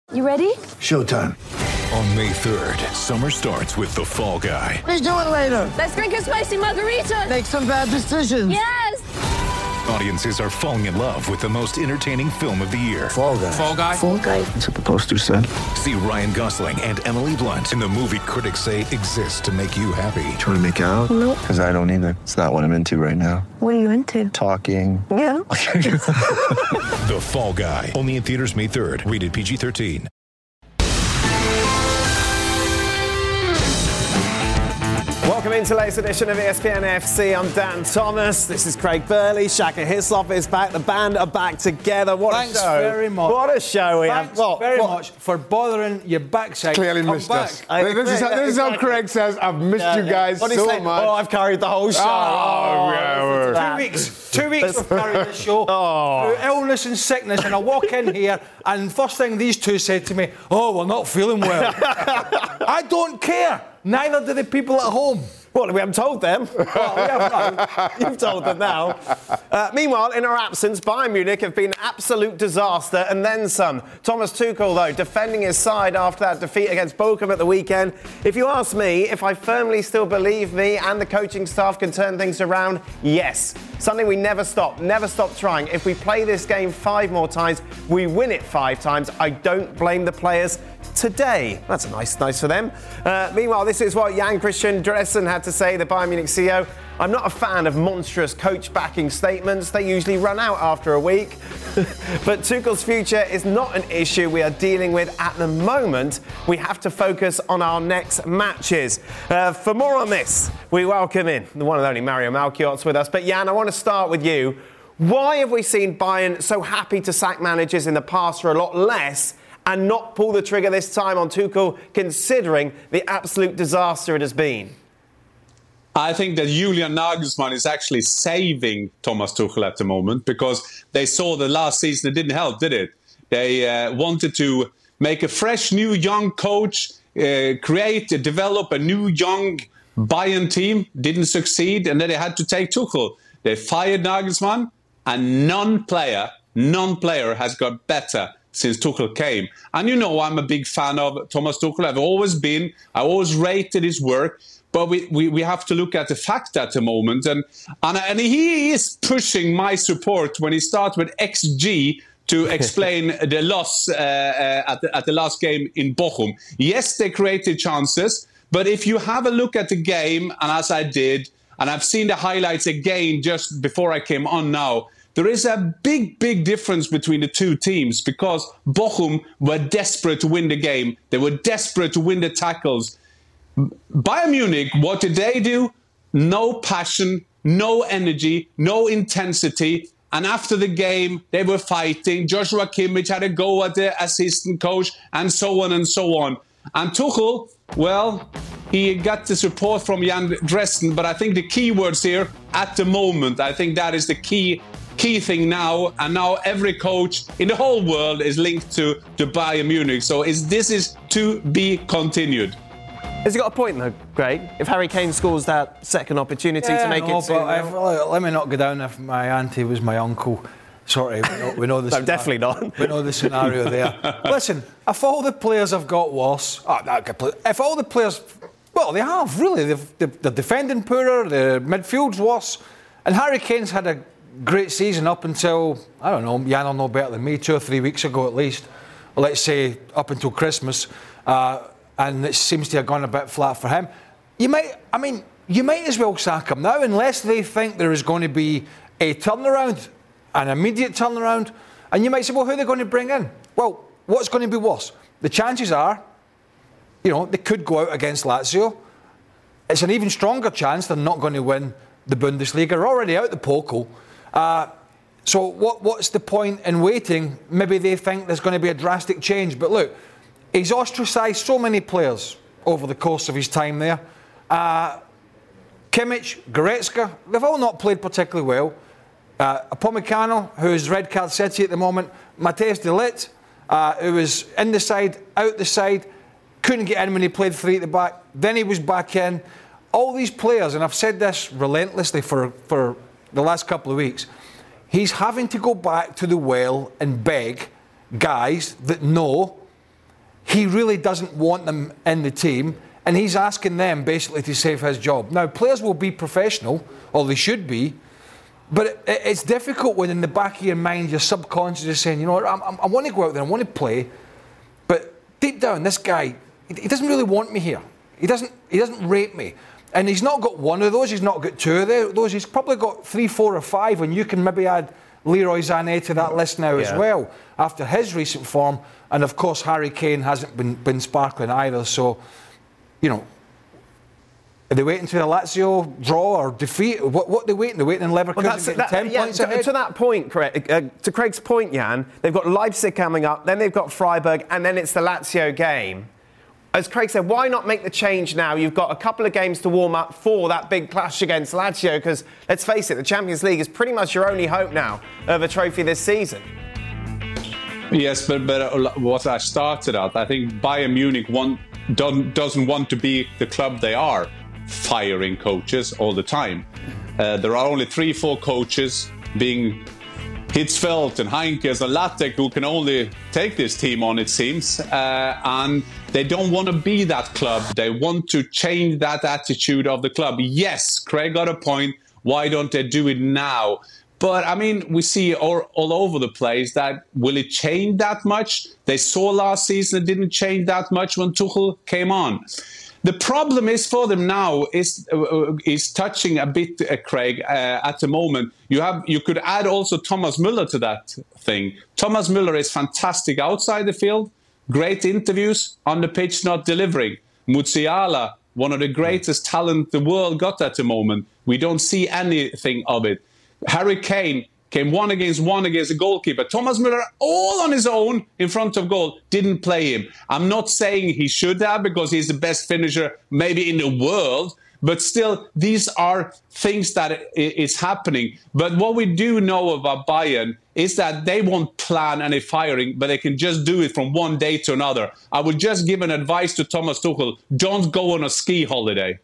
You ready? Showtime. On May 3rd, summer starts with The Fall Guy. Let's do it later. Let's drink a spicy margarita. Make some bad decisions. Yes. Audiences are falling in love with the most entertaining film of the year. Fall Guy. Fall Guy. Fall Guy. That's what the poster said. See Ryan Gosling and Emily Blunt in the movie critics say exists to make you happy. Trying to make it out? Nope. Because I don't either. It's not what I'm into right now. What are you into? Talking. Yeah. The Fall Guy. Only in theaters May 3rd. Rated PG-13. Welcome into the latest edition of ESPN FC. I'm Dan Thomas. This is Craig Burley. Shaka Hislop is back. The band are back together. What Thanks a show. very much. What a show we have. Thanks very much for bothering your backside. Clearly Come missed back. us. This is how Craig says, I've missed you guys What do you so say? much. Oh, I've carried the whole show. Oh, yeah, listen to we're- that. 2 weeks. 2 weeks we've carried the show through illness and sickness, and I walk in here, and first thing these two said to me, "Oh, we're not feeling well." I don't care. Neither do the people at home. Well, we haven't told them. Well, we have You've told them now. Meanwhile, in our absence, Bayern Munich have been an absolute disaster and then some. Thomas Tuchel, though, defending his side after that defeat against Bochum at the weekend. If you ask me, if I firmly still believe me and the coaching staff can turn things around, yes. Something we never stop trying. If we play this game 5 more times, we win it 5 times. I don't blame the players today. That's nice for them. Meanwhile, this is what Jan Christian Dressen had to say, the Bayern Munich CEO. I'm not a fan of monstrous coach-backing statements. They usually run out after a week. But Tuchel's future is not an issue we are dealing with at the moment. We have to focus on our next matches. For more on this, we welcome in the one and only Mario Malchiot's with us. But Jan, I want to start with you. Why have we seen Bayern so happy to sack managers in the past for a lot less and not pull the trigger this time on Tuchel, considering the absolute disaster it has been? I think that Julian Nagelsmann is actually saving Thomas Tuchel at the moment, because they saw the last season it didn't help, did it? They wanted to make a fresh, new, young coach, develop a new, young Bayern team, didn't succeed, and then they had to take Tuchel. They fired Nagelsmann, and non-player has got better since Tuchel came. And you know I'm a big fan of Thomas Tuchel. I've always been. I always rated his work. But we have to look at the fact at the moment. And he is pushing my support when he starts with XG to explain the loss at the last game in Bochum. Yes, they created chances. But if you have a look at the game, and as I did, and I've seen the highlights again just before I came on now, there is a big difference between the two teams, because Bochum were desperate to win the game. They were desperate to win the tackles. Bayern Munich, what did they do? No passion, no energy, no intensity. And after the game, they were fighting. Joshua Kimmich had a go at the assistant coach, and so on and so on. And Tuchel, well, he got the support from Jan Dressen, but I think the key words here, at the moment, I think that is the key thing now. And now every coach in the whole world is linked to Bayern Munich. So this is to be continued. Has he got a point, though, Greg? If Harry Kane scores that second opportunity to make it 2-0? Let me not go down if my auntie was my uncle. Sorry, we know the No, definitely not. We know the scenario there. Listen, if all the players have got worse, if all the players, well, they have, really. They're defending poorer, the midfield's worse, and Harry Kane's had a great season up until, I don't know, Jan will know better than me, 2 or 3 weeks ago at least. Well, let's say up until Christmas. And it seems to have gone a bit flat for him. You might as well sack him now, unless they think there is going to be a turnaround, an immediate turnaround. And you might say, well, who are they going to bring in? Well, what's going to be worse? The chances are, they could go out against Lazio. It's an even stronger chance they're not going to win the Bundesliga. They're already out the Pokal. So what's the point in waiting? Maybe they think there's going to be a drastic change. But look, he's ostracised so many players over the course of his time there. Kimmich, Goretzka, they've all not played particularly well. Upamecano, who's red card city at the moment. Matthijs de Ligt, who was in the side, out the side, couldn't get in when he played 3 at the back. Then he was back in. All these players, and I've said this relentlessly for the last couple of weeks, he's having to go back to the well and beg guys that know he really doesn't want them in the team, and he's asking them basically to save his job. Now, players will be professional, or they should be, but it's difficult when in the back of your mind your subconscious is saying, you know what, I want to go out there, I want to play, but deep down, this guy, he doesn't really want me here. He doesn't rate me. And he's not got one of those, he's not got two of those, he's probably got 3, 4 or 5, and you can maybe add Leroy Sané to that list now as well, after his recent form. And of course, Harry Kane hasn't been sparkling either. So, you know, are they waiting to the Lazio draw or defeat? What are they waiting? They're waiting in Leverkusen getting 10 points ahead? To that point, to Craig's point, Jan, they've got Leipzig coming up, then they've got Freiburg, and then it's the Lazio game. As Craig said, why not make the change now? You've got a couple of games to warm up for that big clash against Lazio, because, let's face it, the Champions League is pretty much your only hope now of a trophy this season. Yes, but what I started at, I think Bayern Munich doesn't want to be the club they are, firing coaches all the time. There are only 3-4 coaches, being Hitzfeld and Heinkes and Lattek, who can only take this team on, it seems. And they don't want to be that club. They want to change that attitude of the club. Yes, Craig got a point. Why don't they do it now? But, I mean, we see all over the place that will it change that much? They saw last season it didn't change that much when Tuchel came on. The problem is for them now is touching a bit, Craig, at the moment. You could add also Thomas Müller to that thing. Thomas Müller is fantastic outside the field, great interviews, on the pitch not delivering. Musiala, one of the greatest talent the world got at the moment. We don't see anything of it. Harry Kane came one against a goalkeeper. Thomas Müller, all on his own in front of goal, didn't play him. I'm not saying he should have, because he's the best finisher maybe in the world, but still, these are things that is happening. But what we do know about Bayern is that they won't plan any firing, but they can just do it from one day to another. I would just give an advice to Thomas Tuchel: don't go on a ski holiday.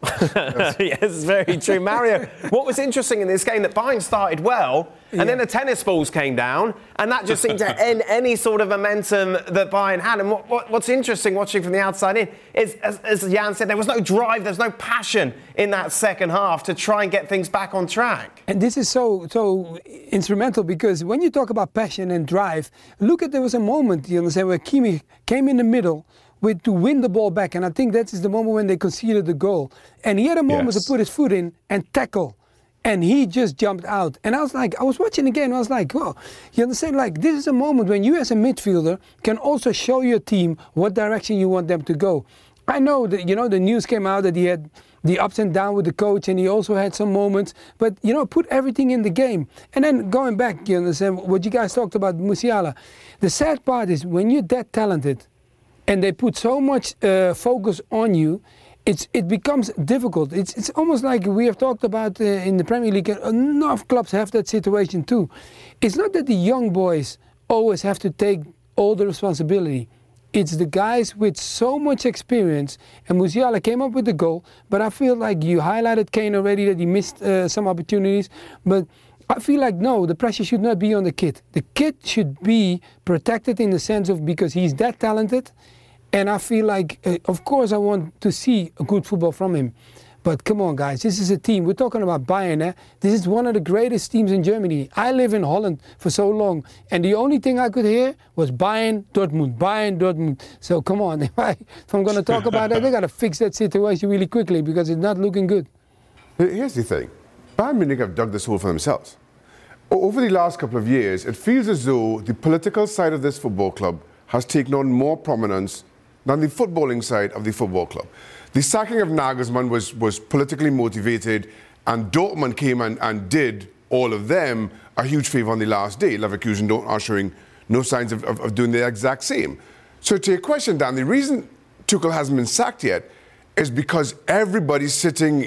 Yes, very true. Mario, what was interesting in this game, that Bayern started well, and then the tennis balls came down, and that just seemed to end any sort of momentum that Bayern had. And what's interesting watching from the outside in is, as Jan said, there was no drive, there's no passion in that second half to try and get things back on track. And this is so instrumental, because when you talk about passion and drive, there was a moment, you understand, where Kimmich came in the middle to win the ball back, and I think that is the moment when they conceded the goal. And he had a moment to put his foot in and tackle, and he just jumped out. And I was watching again, I was like, whoa, you understand, like, this is a moment when you as a midfielder can also show your team what direction you want them to go. I know that, you know, the news came out that he had the ups and downs with the coach, and he also had some moments, but, you know, put everything in the game. And then going back, you understand, what you guys talked about, Musiala. The sad part is when you're that talented, and they put so much focus on you, it becomes difficult. It's almost like we have talked about in the Premier League. Enough clubs have that situation too. It's not that the young boys always have to take all the responsibility. It's the guys with so much experience. And Musiala came up with the goal, but I feel like you highlighted Kane already, that he missed some opportunities. But I feel like, no, the pressure should not be on the kid. The kid should be protected in the sense of, because he's that talented. And I feel like, of course, I want to see a good football from him. But come on, guys, this is a team. We're talking about Bayern. Eh? This is one of the greatest teams in Germany. I live in Holland for so long, and the only thing I could hear was Bayern, Dortmund, Bayern, Dortmund. So come on, if I'm going to talk about that, they got to fix that situation really quickly, because it's not looking good. Here's the thing. Bayern Munich have dug this hole for themselves. Over the last couple of years, it feels as though the political side of this football club has taken on more prominence than the footballing side of the football club. The sacking of Nagelsmann was politically motivated, and Dortmund came and did all of them a huge favour on the last day. Leverkusen are showing no signs of doing the exact same. So to your question, Dan, the reason Tuchel hasn't been sacked yet is because everybody sitting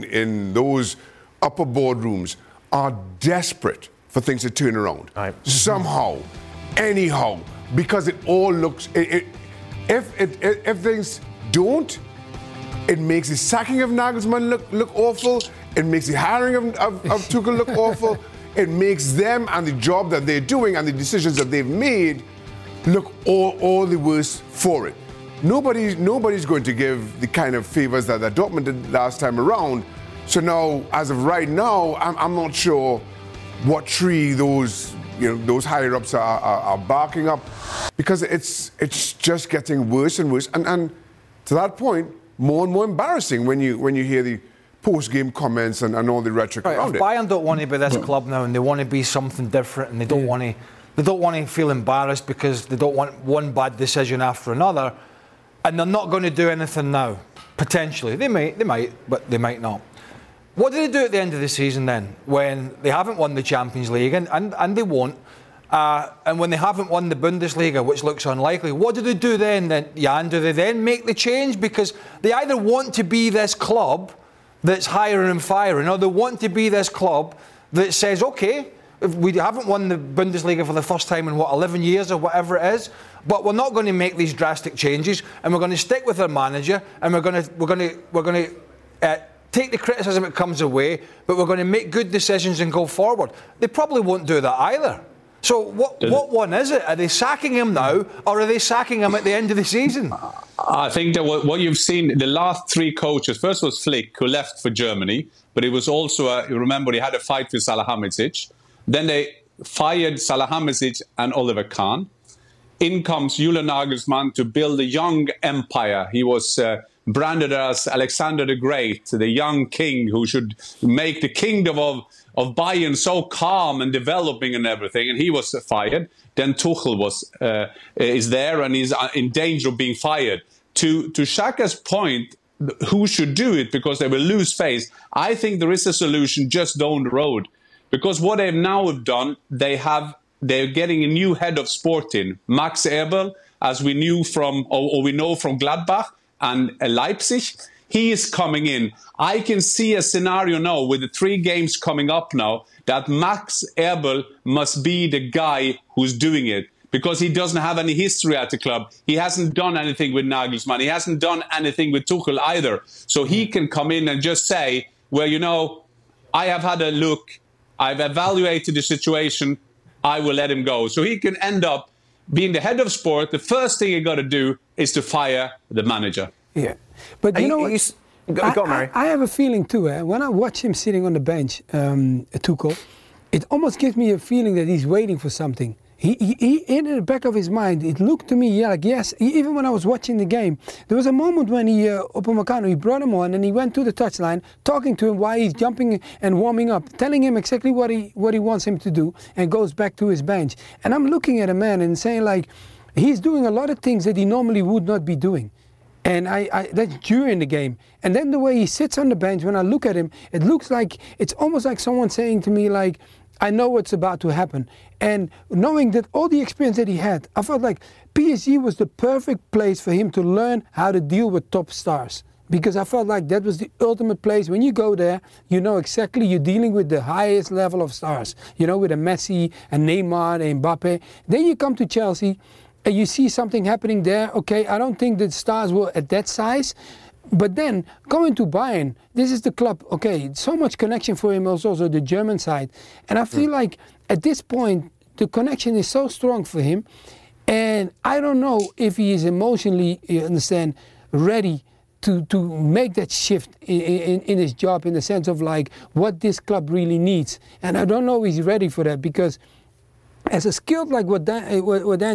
in those upper boardrooms are desperate for things to turn around. Somehow, anyhow, because it all looks... If things don't, it makes the sacking of Nagelsmann look awful. It makes the hiring of Tuchel look awful. It makes them and the job that they're doing and the decisions that they've made look all the worse for it. Nobody's going to give the kind of favors that Dortmund did last time around. So now, as of right now, I'm not sure what tree those higher ups are barking up, because it's just getting worse and worse, and to that point, more and more embarrassing when you hear the post-game comments and all the rhetoric around it. Bayern don't want to be this club now, and they want to be something different, and they don't want to feel embarrassed because they don't want one bad decision after another, and they're not going to do anything now. Potentially, they might, but they might not. What do they do at the end of the season then, when they haven't won the Champions League, and they won't, and when they haven't won the Bundesliga, which looks unlikely? What do they do then, Jan? Do they then make the change? Because they either want to be this club that's hiring and firing, or they want to be this club that says, okay, if we haven't won the Bundesliga for the first time in 11 years or whatever it is, but we're not going to make these drastic changes, and we're going to stick with our manager, and we're going to take the criticism that comes away, but we're going to make good decisions and go forward. They probably won't do that either. So what one is it? Are they sacking him now, or are they sacking him at the end of the season? I think that what you've seen, the last three coaches, first was Flick, who left for Germany, but it was also, you remember, he had a fight with Salihamidzic. Then they fired Salihamidzic and Oliver Kahn. In comes Julian Nagelsmann to build a young empire. He was branded as Alexander the Great, the young king who should make the kingdom of Bayern so calm and developing and everything, and he was fired. Then Tuchel is there and he's in danger of being fired. To Xhaka's point, who should do it because they will lose face? I think there is a solution just down the road, because what they've now done, they're getting a new head of sporting, Max Eberl, as we knew from or we know from Gladbach and Leipzig. He is coming in. I can see a scenario now with the 3 games coming up now that Max Eberl must be the guy who's doing it, because he doesn't have any history at the club. He hasn't done anything with Nagelsmann. He hasn't done anything with Tuchel either. So he can come in and just say, well, I have had a look. I've evaluated the situation. I will let him go. So he can end up being the head of sport. The first thing you got to do is to fire the manager. Yeah. But you know what? Go on, Mary. I have a feeling too. When I watch him sitting on the bench, Tuchel, it almost gives me a feeling that he's waiting for something. He in the back of his mind, it looked to me like yes. Even when I was watching the game, there was a moment when Upamecano, he brought him on and he went to the touchline, talking to him while he's jumping and warming up, telling him exactly what he wants him to do, and goes back to his bench. And I'm looking at a man and saying like, he's doing a lot of things that he normally would not be doing. And that's during the game. And then the way he sits on the bench, when I look at him, it looks like, it's almost like someone saying to me like, I know what's about to happen. And knowing that all the experience that he had, I felt like PSG was the perfect place for him to learn how to deal with top stars. Because I felt like that was the ultimate place. When you go there, you know exactly you're dealing with the highest level of stars. With a Messi, a Neymar, a Mbappe. Then you come to Chelsea, and you see something happening there. Okay, I don't think the stars were at that size. But then, going to Bayern, this is the club, okay, so much connection for him, also the German side. And I feel like, at this point, the connection is so strong for him. And I don't know if he is emotionally, you understand, ready to make that shift in his job, in the sense of like, what this club really needs. And I don't know if he's ready for that, because as a skilled, like what Jan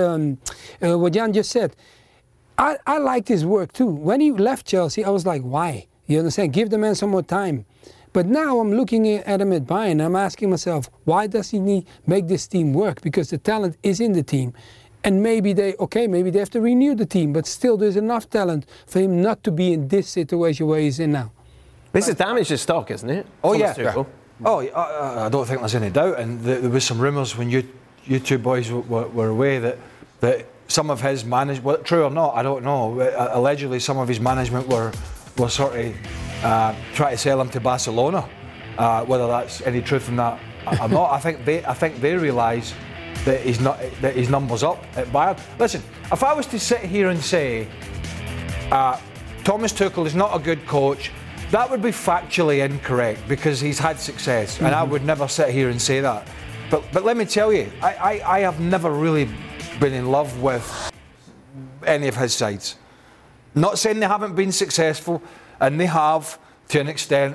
just said, I liked his work too. When he left Chelsea, I was like, why? You understand? Give the man some more time. But now I'm looking at him at Bayern, and I'm asking myself, why does he make this team work? Because the talent is in the team. And maybe they have to renew the team, but still there's enough talent for him not to be in this situation where he's in now. This has damaged his stock, isn't it? Oh, yeah. Oh, I don't think there's any doubt. And there was some rumours when you two boys were away that some of his management, well, true or not, I don't know. Allegedly, some of his management were sort of trying to sell him to Barcelona. Whether that's any truth in that or not, I think they realise that his number's up at Bayern. Listen, if I was to sit here and say Thomas Tuchel is not a good coach, that would be factually incorrect, because he's had success, and I would never sit here and say that. But let me tell you, I have never really been in love with any of his sides. Not saying they haven't been successful, and they have to an extent.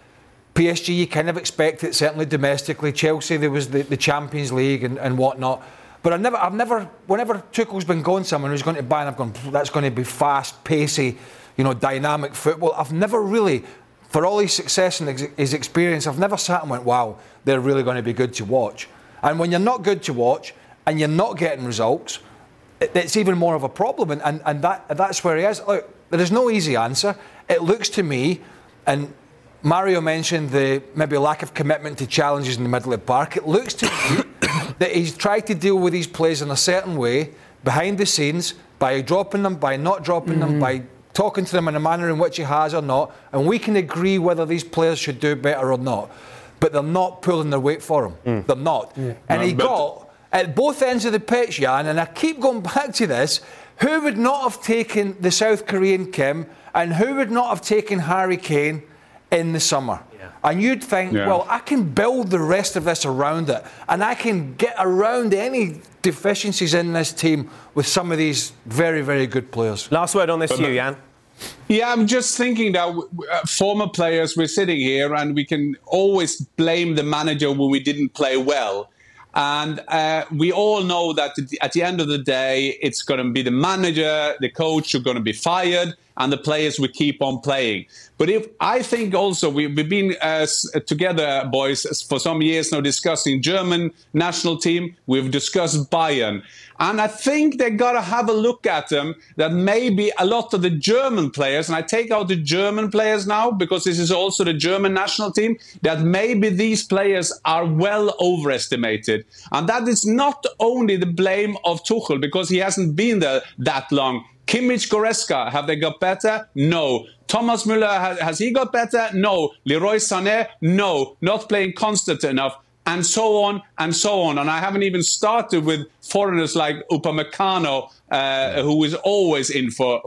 PSG, you kind of expect it, certainly domestically. Chelsea, there was the Champions League and whatnot. But I've never, whenever Tuchel's been going somewhere who's going to Bayern, I've gone, that's going to be fast, pacey, dynamic football. I've never really, for all his success and his experience, I've never sat and went, wow, they're really going to be good to watch. And when you're not good to watch and you're not getting results, it's even more of a problem. And that's where he is. Look, there is no easy answer. It looks to me, and Mario mentioned the maybe lack of commitment to challenges in the middle of the park. It looks to me that he's tried to deal with these players in a certain way, behind the scenes, by dropping them, by not dropping them, by talking to them in a manner in which he has or not, and we can agree whether these players should do better or not. But they're not pulling their weight for him. They're not. Yeah. And he got, at both ends of the pitch, Jan, and I keep going back to this, who would not have taken the South Korean Kim, and who would not have taken Harry Kane in the summer? Yeah. And you'd think, well, I can build the rest of this around it, and I can get around any deficiencies in this team with some of these very, very good players. Last word on this to you, Jan. Yeah, I'm just thinking that former players, we're sitting here and we can always blame the manager when we didn't play well. And we all know that at the end of the day, it's going to be the manager, the coach who are going to be fired, and the players will keep on playing. But I think also we've been together, boys, for some years now discussing German national team. We've discussed Bayern. And I think they got to have a look at them, that maybe a lot of the German players, and I take out the German players now because this is also the German national team, that maybe these players are well overestimated. And that is not only the blame of Tuchel, because he hasn't been there that long. Kimmich, Goretzka, have they got better? No. Thomas Müller, has he got better? No. Leroy Sané? No. Not playing constant enough. And so on and so on. And I haven't even started with foreigners like Upamecano, who is always in for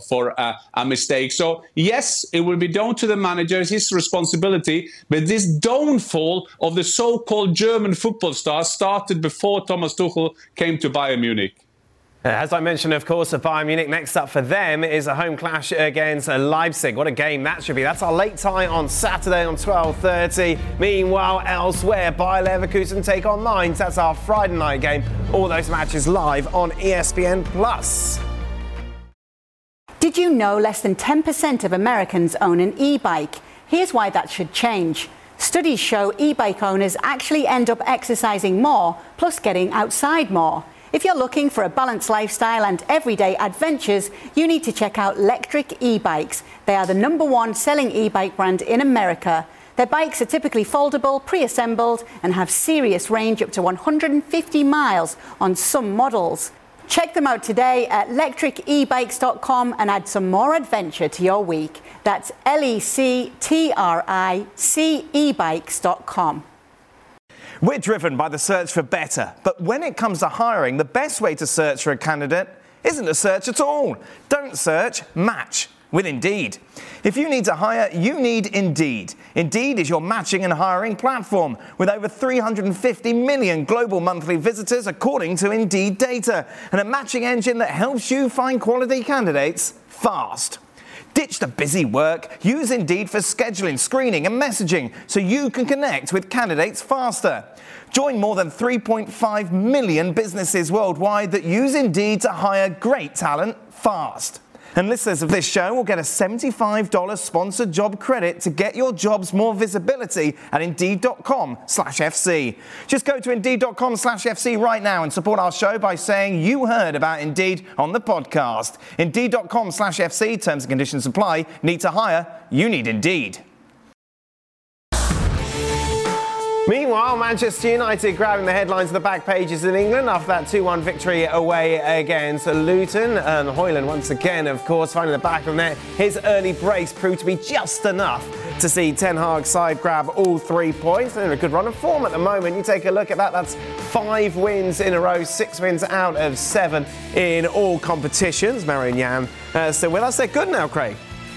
a mistake. So, yes, it will be down to the manager, it's his responsibility. But this downfall of the so-called German football stars started before Thomas Tuchel came to Bayern Munich. As I mentioned, of course, at Bayern Munich, next up for them is a home clash against Leipzig. What a game that should be. That's our late tie on Saturday on 12:30. Meanwhile, elsewhere, Bayer Leverkusen take on Mainz. That's our Friday night game. All those matches live on ESPN+. Did you know less than 10% of Americans own an e-bike? Here's why that should change. Studies show e-bike owners actually end up exercising more, plus getting outside more. If you're looking for a balanced lifestyle and everyday adventures, you need to check out Lectric e-bikes. They are the #1 selling e-bike brand in America. Their bikes are typically foldable, pre-assembled, and have serious range up to 150 miles on some models. Check them out today at lectricebikes.com and add some more adventure to your week. That's lectricebikes.com. We're driven by the search for better, but when it comes to hiring, the best way to search for a candidate isn't to search at all. Don't search, match with Indeed. If you need to hire, you need Indeed. Indeed is your matching and hiring platform with over 350 million global monthly visitors according to Indeed data, and a matching engine that helps you find quality candidates fast. Ditch the busy work. Use Indeed for scheduling, screening and messaging so you can connect with candidates faster. Join more than 3.5 million businesses worldwide that use Indeed to hire great talent fast. And listeners of this show will get a $75 sponsored job credit to get your jobs more visibility at Indeed.com/FC. Just go to Indeed.com/FC right now and support our show by saying you heard about Indeed on the podcast. Indeed.com/FC, terms and conditions apply. Need to hire? You need Indeed. Meanwhile, Manchester United grabbing the headlines of the back pages in England after that 2-1 victory away against Luton. And Højlund once again, of course, finding the back of the net. His early brace proved to be just enough to see Ten Hag's side grab all 3 points. They're in a good run of form at the moment. You take a look at that, that's 5 wins in a row, 6 wins out of 7 in all competitions. Mario and Jan still with us. They're good now, Craig.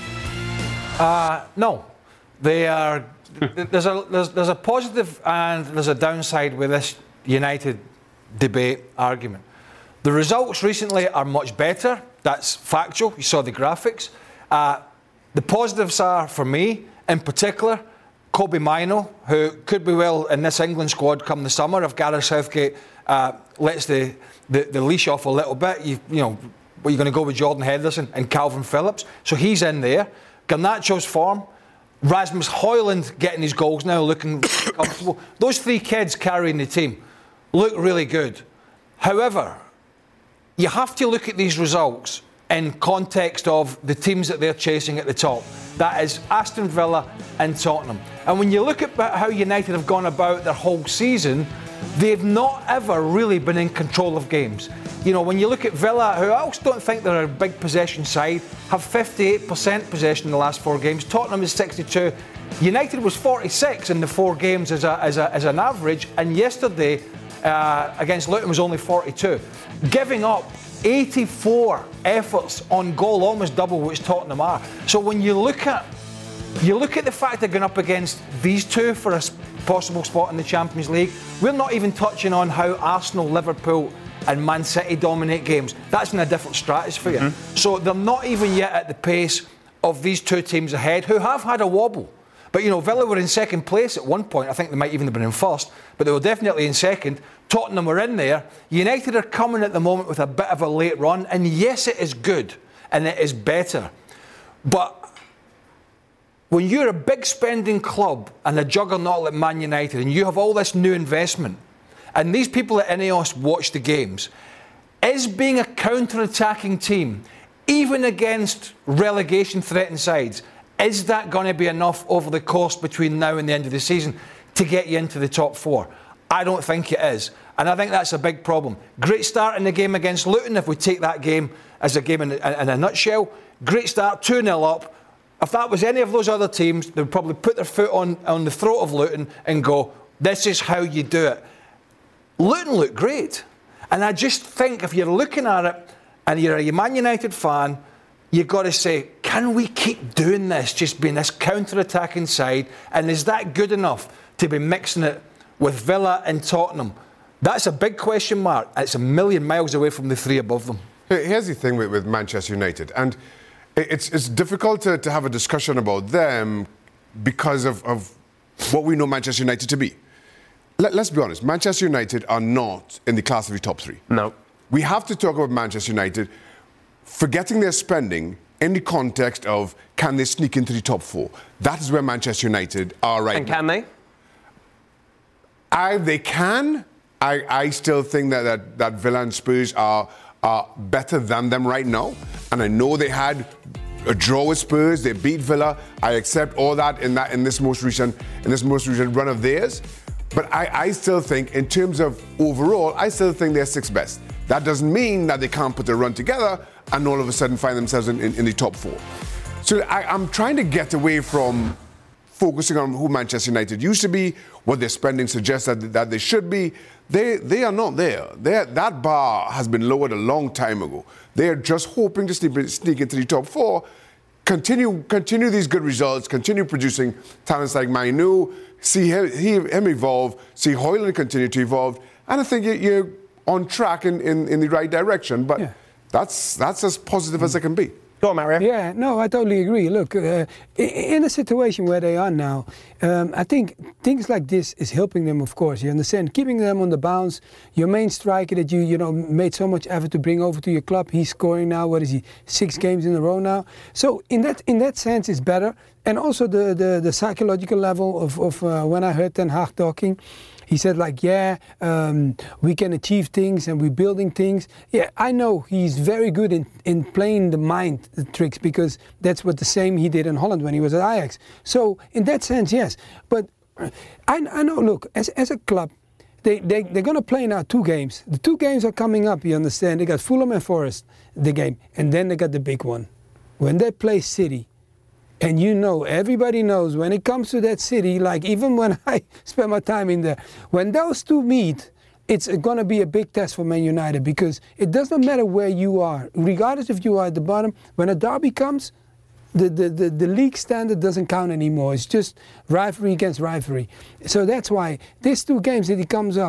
No, they are. There's a positive and there's a downside with this United debate argument. The results recently are much better. That's factual. You saw the graphics. The positives are, for me, in particular, Kobe Mino, who could be well in this England squad come the summer if Gareth Southgate lets the leash off a little bit. You're going to go with Jordan Henderson and Calvin Phillips. So he's in there. Garnacho's form. Rasmus Højlund getting his goals now, looking comfortable. Those three kids carrying the team look really good. However, you have to look at these results in context of the teams that they're chasing at the top. That is Aston Villa and Tottenham. And when you look at how United have gone about their whole season, they've not ever really been in control of games. When you look at Villa, who I also don't think they're a big possession side, have 58% possession in the last 4 games. Tottenham is 62. United was 46 in the 4 games as an average, and yesterday against Luton was only 42. Giving up 84 efforts on goal, almost double which Tottenham are. So when you look at the fact they're going up against these two for a possible spot in the Champions League, we're not even touching on how Arsenal, Liverpool and Man City dominate games. That's in a different stratosphere. Mm-hmm. So they're not even yet at the pace of these two teams ahead, who have had a wobble. But Villa were in second place at one point. I think they might even have been in first, but they were definitely in second. Tottenham were in there. United are coming at the moment with a bit of a late run, and yes, it is good and it is better. But when you're a big spending club and a juggernaut like Man United, and you have all this new investment, and these people at Ineos watch the games, is being a counter-attacking team, even against relegation-threatened sides, is that going to be enough over the course between now and the end of the season to get you into the top 4? I don't think it is. And I think that's a big problem. Great start in the game against Luton, if we take that game as a game in a nutshell. Great start, 2-0 up. If that was any of those other teams, they would probably put their foot on the throat of Luton and go, this is how you do it. Luton looked great. And I just think if you're looking at it and you're a Man United fan, you've got to say, can we keep doing this, just being this counter-attacking side? And is that good enough to be mixing it with Villa and Tottenham? That's a big question mark. It's a million miles away from the 3 above them. Here's the thing with Manchester United. And it's difficult to have a discussion about them because of what we know Manchester United to be. Let's be honest. Manchester United are not in the class of the top 3. No. We have to talk about Manchester United forgetting their spending in the context of can they sneak into the top 4. That is where Manchester United are right now. And can they? They can. I still think that Villa and Spurs are better than them right now. And I know they had a draw with Spurs. They beat Villa. I accept all that in this most recent run of theirs. But I still think, in terms of overall, I still think they're 6th best. That doesn't mean that they can't put a run together and all of a sudden find themselves in the top 4. So I'm trying to get away from focusing on who Manchester United used to be, what their spending suggests that they should be. They are not there. That bar has been lowered a long time ago. They are just hoping to sneak into the top 4, continue these good results, continue producing talents like Mainu, see him evolve, see Højlund continue to evolve, and I think you're on track in the right direction. But yeah, that's as positive as it can be. Go on, Mario. Yeah, no, I totally agree. Look, in a situation where they are now, I think things like this is helping them, of course. You understand? Keeping them on the bounce. Your main striker that you made so much effort to bring over to your club, he's scoring now, 6 games in a row now. So in that sense, it's better. And also the psychological level of when I heard Ten Hag talking, he said we can achieve things and we're building things. Yeah, I know he's very good in playing the mind tricks, because that's what the same he did in Holland when he was at Ajax. So in that sense, yes. But I know, look, as a club, they're going to play now 2 games. The 2 games are coming up, you understand. They got Fulham and Forest, the game. And then they got the big one. When they play City, and everybody knows when it comes to that City, like even when I spend my time in there, when those 2 meet, it's going to be a big test for Man United, because it doesn't matter where you are. Regardless if you are at the bottom, when a derby comes, the league standard doesn't count anymore. It's just rivalry against rivalry. So that's why these 2 games that he comes up,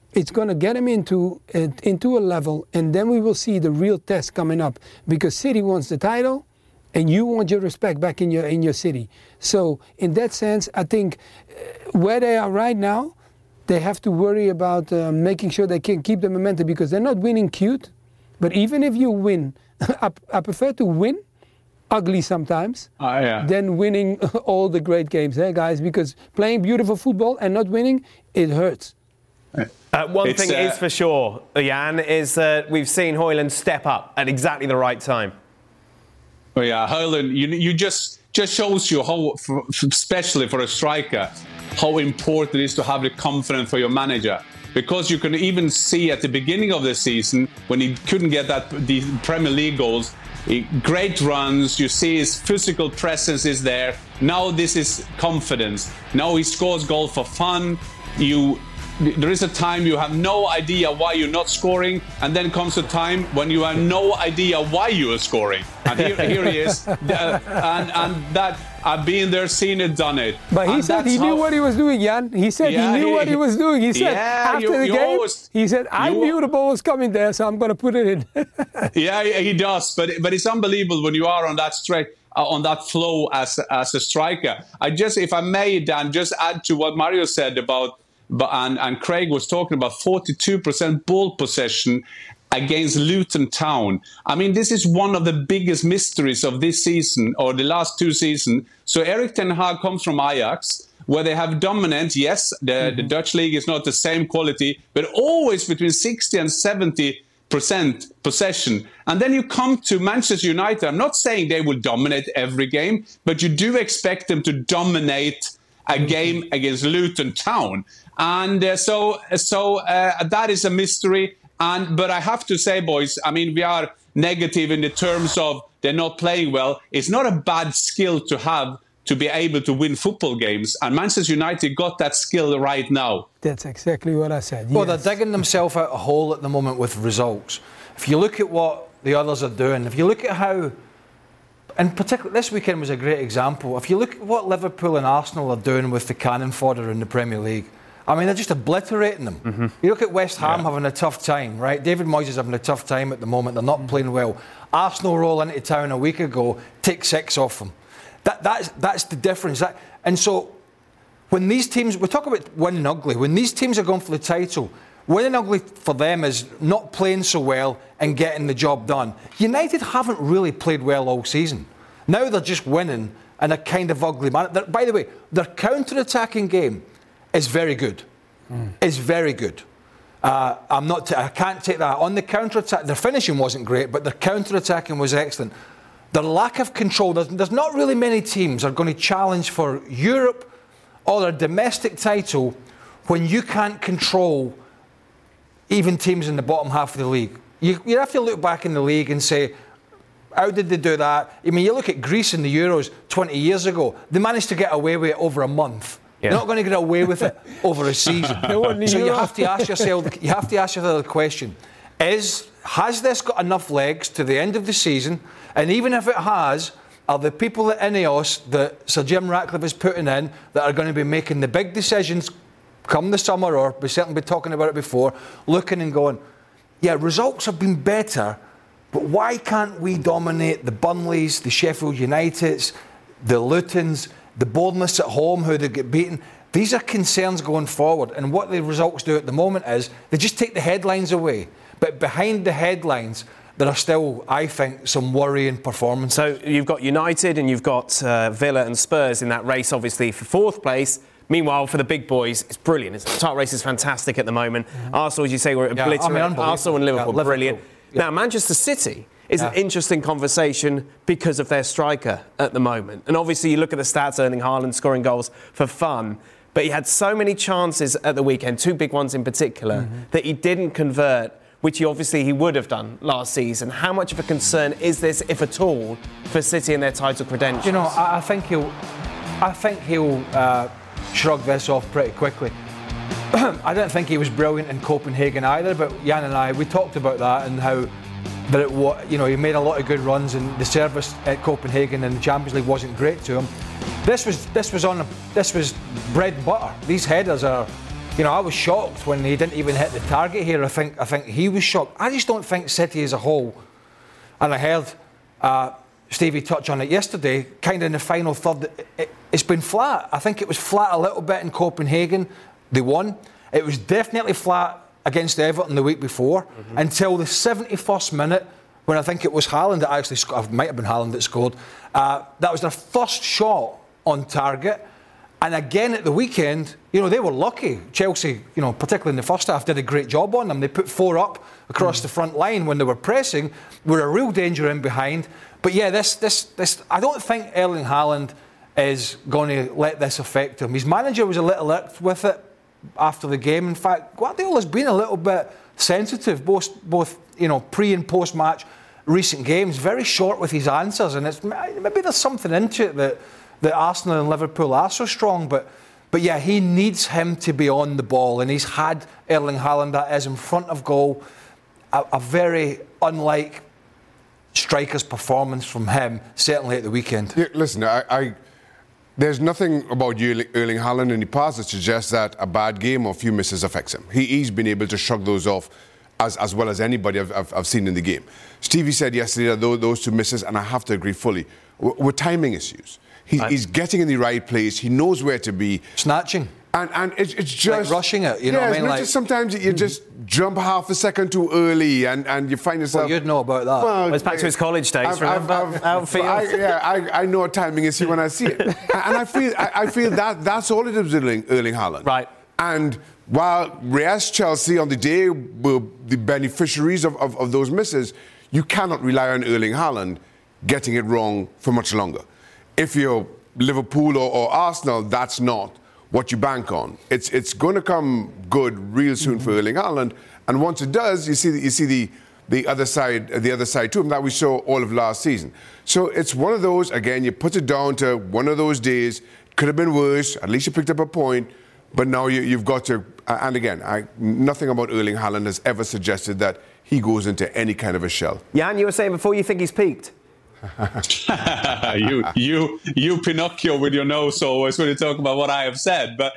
it's going to get him into a level, and then we will see the real test coming up, because City wants the title, and you want your respect back in your city. So in that sense, I think where they are right now, they have to worry about making sure they can keep the momentum, because they're not winning cute. But even if you win, I prefer to win ugly sometimes than winning all the great games, guys, because playing beautiful football and not winning, it hurts. One thing is for sure, Jan, is that we've seen Højlund step up at exactly the right time. Oh yeah, Højlund, you just shows you how, especially for a striker, how important it is to have the confidence for your manager. Because you can even see at the beginning of the season, when he couldn't get the Premier League goals, great runs, you see his physical presence is there. Now this is confidence. Now he scores goal for fun. There is a time you have no idea why you're not scoring, and then comes a time when you have no idea why you are scoring. And here he is, and that I've been there, seen it, done it. But he said he knew what he was doing, Jan. He said he knew what he was doing. He said after the game, he said, I knew the ball was coming there, so I'm going to put it in. Yeah, he does. But it's unbelievable when you are on that stretch, on that flow as a striker. If I may, Dan, just add to what Mario said about. And Craig was talking about 42% ball possession against Luton Town. I mean, this is one of the biggest mysteries of this season, or the last two seasons. So Erik ten Hag comes from Ajax, where they have dominant, yes, the Dutch league is not the same quality, but always between 60 and 70% possession. And then you come to Manchester United. I'm not saying they will dominate every game, but you do expect them to dominate a game against Luton Town. And so that is a mystery. But I have to say, boys, I mean, we are negative in the terms of they're not playing well. It's not a bad skill to have to be able to win football games. And Manchester United got that skill right now. That's exactly what I said. Well, they're digging themselves out a hole at the moment with results. If you look at what the others are doing, if you look at how, and particularly this weekend was a great example, if you look at what Liverpool and Arsenal are doing with the cannon fodder in the Premier League, I mean, they're just obliterating them. You look at West Ham having a tough time, right? David Moyes is having a tough time at the moment. They're not playing well. Arsenal roll into town a week ago, take 6 off them. That's the difference. And so when these teams, we talk about winning ugly, when these teams are going for the title, winning ugly for them is not playing so well and getting the job done. United haven't really played well all season. Now they're just winning in a kind of ugly manner. By the way, their counter-attacking game is very good. Is very good. I can't take that. On the counter-attack, their finishing wasn't great, but their counter-attacking was excellent. Their lack of control, there's not really many teams are going to challenge for Europe or their domestic title when you can't control even teams in the bottom half of the league. You have to look back in the league and say, how did they do that? I mean, you look at Greece in the Euros 20 years ago, they managed to get away with it over a month. Yeah. They're not going to get away with it over a season. So you have to ask yourself the question, has this got enough legs to the end of the season? And even if it has, are the people at Ineos that Sir Jim Ratcliffe is putting in that are going to be making the big decisions come the summer, or we certainly been talking about it before, looking and going, yeah, results have been better, but why can't we dominate the Burnleys, the Sheffield Uniteds, the Lutons, the Bournemouths at home, who they get beaten? These are concerns going forward. And what the results do at the moment is they just take the headlines away. But behind the headlines, there are still, I think, some worrying performances. So you've got United and you've got Villa and Spurs in that race, obviously, for 4th place. Meanwhile, for the big boys, it's brilliant. The title race is fantastic at the moment. Arsenal, as you say, were obliterating. Arsenal and Liverpool, brilliant. Yeah. Now, Manchester City is an interesting conversation because of their striker at the moment. And obviously, you look at the stats, Erling Haaland scoring goals for fun. But he had so many chances at the weekend, 2 big ones in particular, that he didn't convert, which he would have done last season. How much of a concern is this, if at all, for City and their title credentials? You know, I think he'll shrug this off pretty quickly. I don't think he was brilliant in Copenhagen either, but Jan and I, we talked about that and how he made a lot of good runs, and the service at Copenhagen in the Champions League wasn't great to him. This was bread and butter. These headers are, You know, I was shocked when he didn't even hit the target here. I think he was shocked. I just don't think City as a whole, and I heard Stevie touch on it yesterday, kind of in the final third, it's been flat. I think it was flat a little bit in Copenhagen. They won. It was definitely flat against Everton the week before, until the 71st minute, when I think it was Haaland that actually scored. It might have been Haaland that scored. That was their first shot on target. And again at the weekend, you know, they were lucky. Chelsea, you know, particularly in the first half, did a great job on them. They put 4 up across the front line when they were pressing. Were a real danger in behind. But yeah, this I don't think Erling Haaland is going to let this affect him. His manager was a little irked with it after the game. In fact, Guardiola's been a little bit sensitive, both you know, pre and post match recent games. Very short with his answers, and it's maybe there's something into it that Arsenal and Liverpool are so strong, but yeah, he needs him to be on the ball, and he's had Erling Haaland, that is, in front of goal. A very unlike striker's performance from him, certainly at the weekend. Yeah, listen, there's nothing about Erling Haaland in the past that suggests that a bad game or a few misses affects him. He's been able to shrug those off as well as anybody I've seen in the game. Stevie said yesterday that those 2 misses, and I have to agree fully, were timing issues. He's getting in the right place. He knows where to be. Snatching. And it's just... like rushing it, you know what I mean? Like, just sometimes you just jump half a second too early and you find yourself... Well, you'd know about that. Well, it's back to his college days, remember? I know a timing issue when I see it. And I feel that's all it is with Erling Haaland. Right. And while Reyes, Chelsea on the day were the beneficiaries of those misses, you cannot rely on Erling Haaland getting it wrong for much longer. If you're Liverpool or Arsenal, that's not what you bank on. It's going to come good real soon for Erling Haaland, and once it does, you see the other side to him that we saw all of last season. So it's one of those, again, you put it down to one of those days. Could have been worse. At least you picked up a point, but now you've got to. And again, nothing about Erling Haaland has ever suggested that he goes into any kind of a shell. Jan, you were saying before, you think he's peaked. you Pinocchio with your nose always when you talk about what I have said, but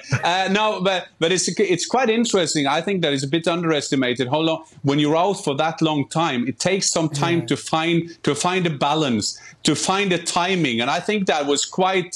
it's quite interesting. I think that it's a bit underestimated how long, when you're out for that long time, it takes some time to find a balance, to find a timing, and I think that was quite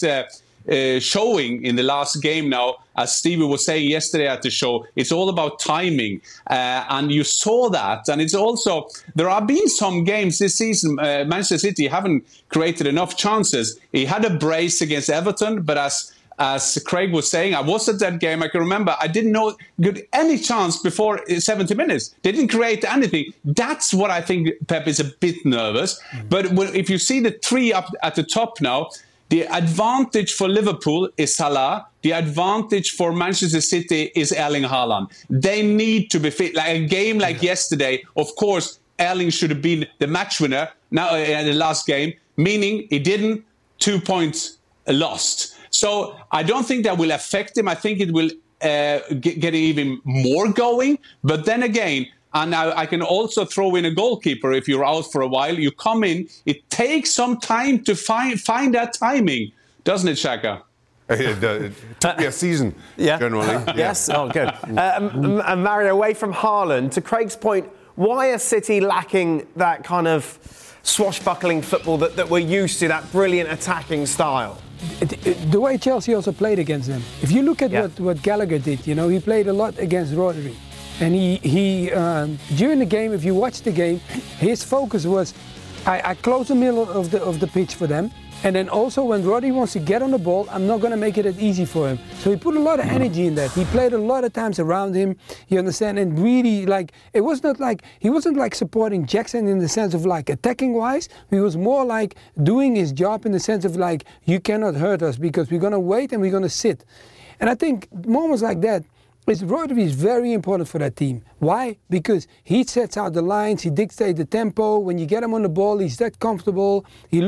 showing in the last game now. As Stevie was saying yesterday at the show, it's all about timing. And you saw that. And it's also, there have been some games this season, Manchester City haven't created enough chances. He had a brace against Everton, but as Craig was saying, I was at that game, I can remember, I didn't know get any chance before 70 minutes. They didn't create anything. That's what I think Pep is a bit nervous. But if you see the 3 up at the top now, the advantage for Liverpool is Salah. The advantage for Manchester City is Erling Haaland. They need to be fit. Like a game like yesterday, of course, Erling should have been the match winner now in the last game, meaning he didn't, 2 points lost. So I don't think that will affect him. I think it will get even more going. But then again, and I can also throw in a goalkeeper. If you're out for a while, you come in. It takes some time to find that timing, doesn't it, Shaka? It took me a season, generally. Yes? Oh, good. And Mario, away from Haaland, to Craig's point, why are City lacking that kind of swashbuckling football that we're used to, that brilliant attacking style? The way Chelsea also played against them. If you look at what Gallagher did, you know, he played a lot against Rodri. And he during the game, if you watch the game, his focus was, I close the middle of the pitch for them. And then also when Rodri wants to get on the ball, I'm not going to make it as easy for him. So he put a lot of energy in that. He played a lot of times around him, you understand? And really, like, it was not like, he wasn't like supporting Jackson in the sense of like attacking wise. He was more like doing his job in the sense of like, you cannot hurt us because we're going to wait and we're going to sit. And I think moments like that, Rodri is very important for that team. Why? Because he sets out the lines, he dictates the tempo. When you get him on the ball, he's that comfortable. He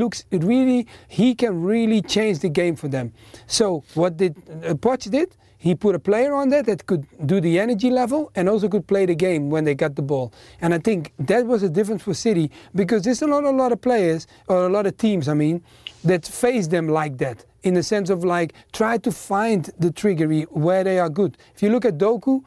can really change the game for them. So what did Poch did? He put a player on that could do the energy level and also could play the game when they got the ball. And I think that was a difference for City because there's a lot of players, or a lot of teams, I mean, that face them like that. in the sense of like try to find the triggery where they are good. If you look at Doku,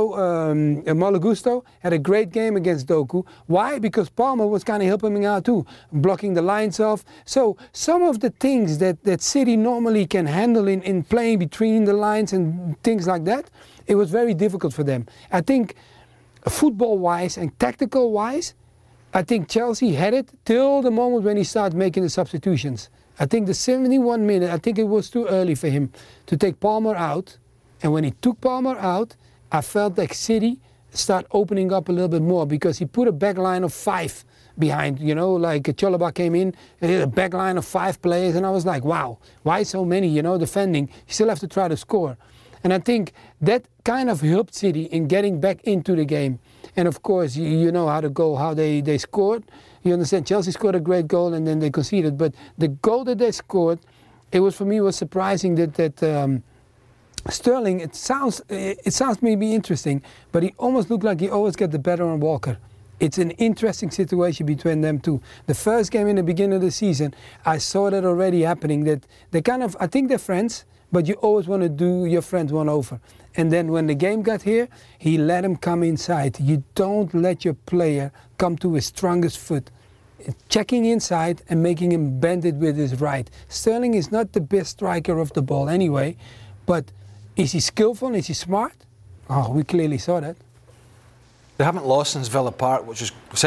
Malo Gusto had a great game against Doku. Why? Because Palmer was kind of helping him out too, blocking the lines off. So some of the things that City normally can handle in playing between the lines and things like that, it was very difficult for them. I think football-wise and tactical-wise, I think Chelsea had it till the moment when he started making the substitutions. I think the 71 minute, I think it was too early for him to take Palmer out. And when he took Palmer out, I felt like City start opening up a little bit more because he put a back line of 5 behind, like Chalobah came in, a back line of 5 players. And I was like, wow, why so many, defending? You still have to try to score. And I think that kind of helped City in getting back into the game. And of course, you know how they scored. You understand, Chelsea scored a great goal and then they conceded. But the goal that they scored, for me was surprising that Sterling, it sounds maybe interesting, but he almost looked like he always got the better on Walker. It's an interesting situation between them two. The first game in the beginning of the season, I saw that already happening, that they I think they're friends, but you always want to do your friends one over. And then when the game got here, he let him come inside. You don't let your player come to his strongest foot. Checking inside and making him bend it with his right. Sterling is not the best striker of the ball anyway, but is he skillful? Is he smart? Oh, we clearly saw that. They haven't lost since Villa Park, which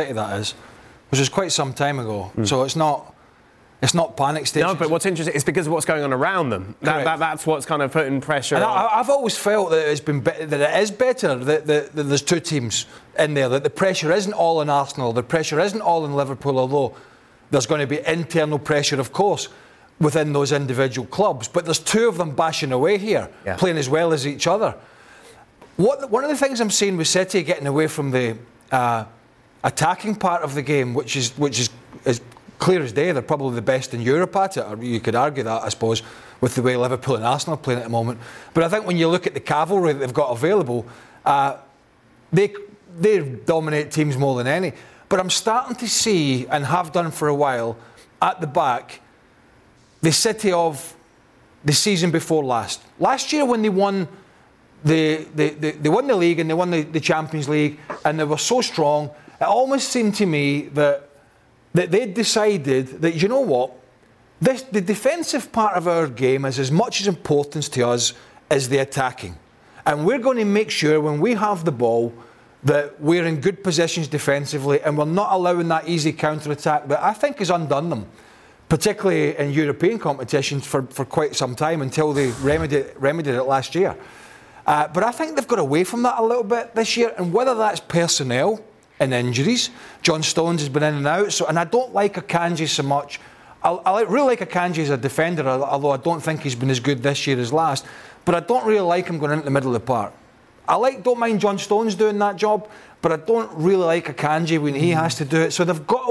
is quite some time ago. So it's not panic stations. No, but what's interesting is because of what's going on around them. That's what's kind of putting pressure on. I've always felt that it is better that there's 2 teams in there, that the pressure isn't all in Arsenal, the pressure isn't all in Liverpool, although there's going to be internal pressure, of course, within those individual clubs. But there's 2 of them bashing away here, playing as well as each other. One of the things I'm seeing with City getting away from the attacking part of the game, which is clear as day, they're probably the best in Europe at it, or you could argue that, I suppose, with the way Liverpool and Arsenal are playing at the moment. But I think when you look at the cavalry that they've got available, they dominate teams more than any. But I'm starting to see, and have done for a while, at the back, the City of the season before last. Last year when they won they won the league and they won the Champions League and they were so strong, it almost seemed to me that they decided that, you know what, the defensive part of our game is as much as importance to us as the attacking. And we're going to make sure when we have the ball that we're in good positions defensively and we're not allowing that easy counter-attack that I think has undone them, particularly in European competitions for quite some time until they remedied it last year. But I think they've got away from that a little bit this year, and whether that's personnel and injuries. John Stones has been in and out, and I don't like Akanji so much. I really like Akanji as a defender, although I don't think he's been as good this year as last. But I don't really like him going into the middle of the park. Don't mind John Stones doing that job, but I don't really like Akanji when he has to do it. So they've got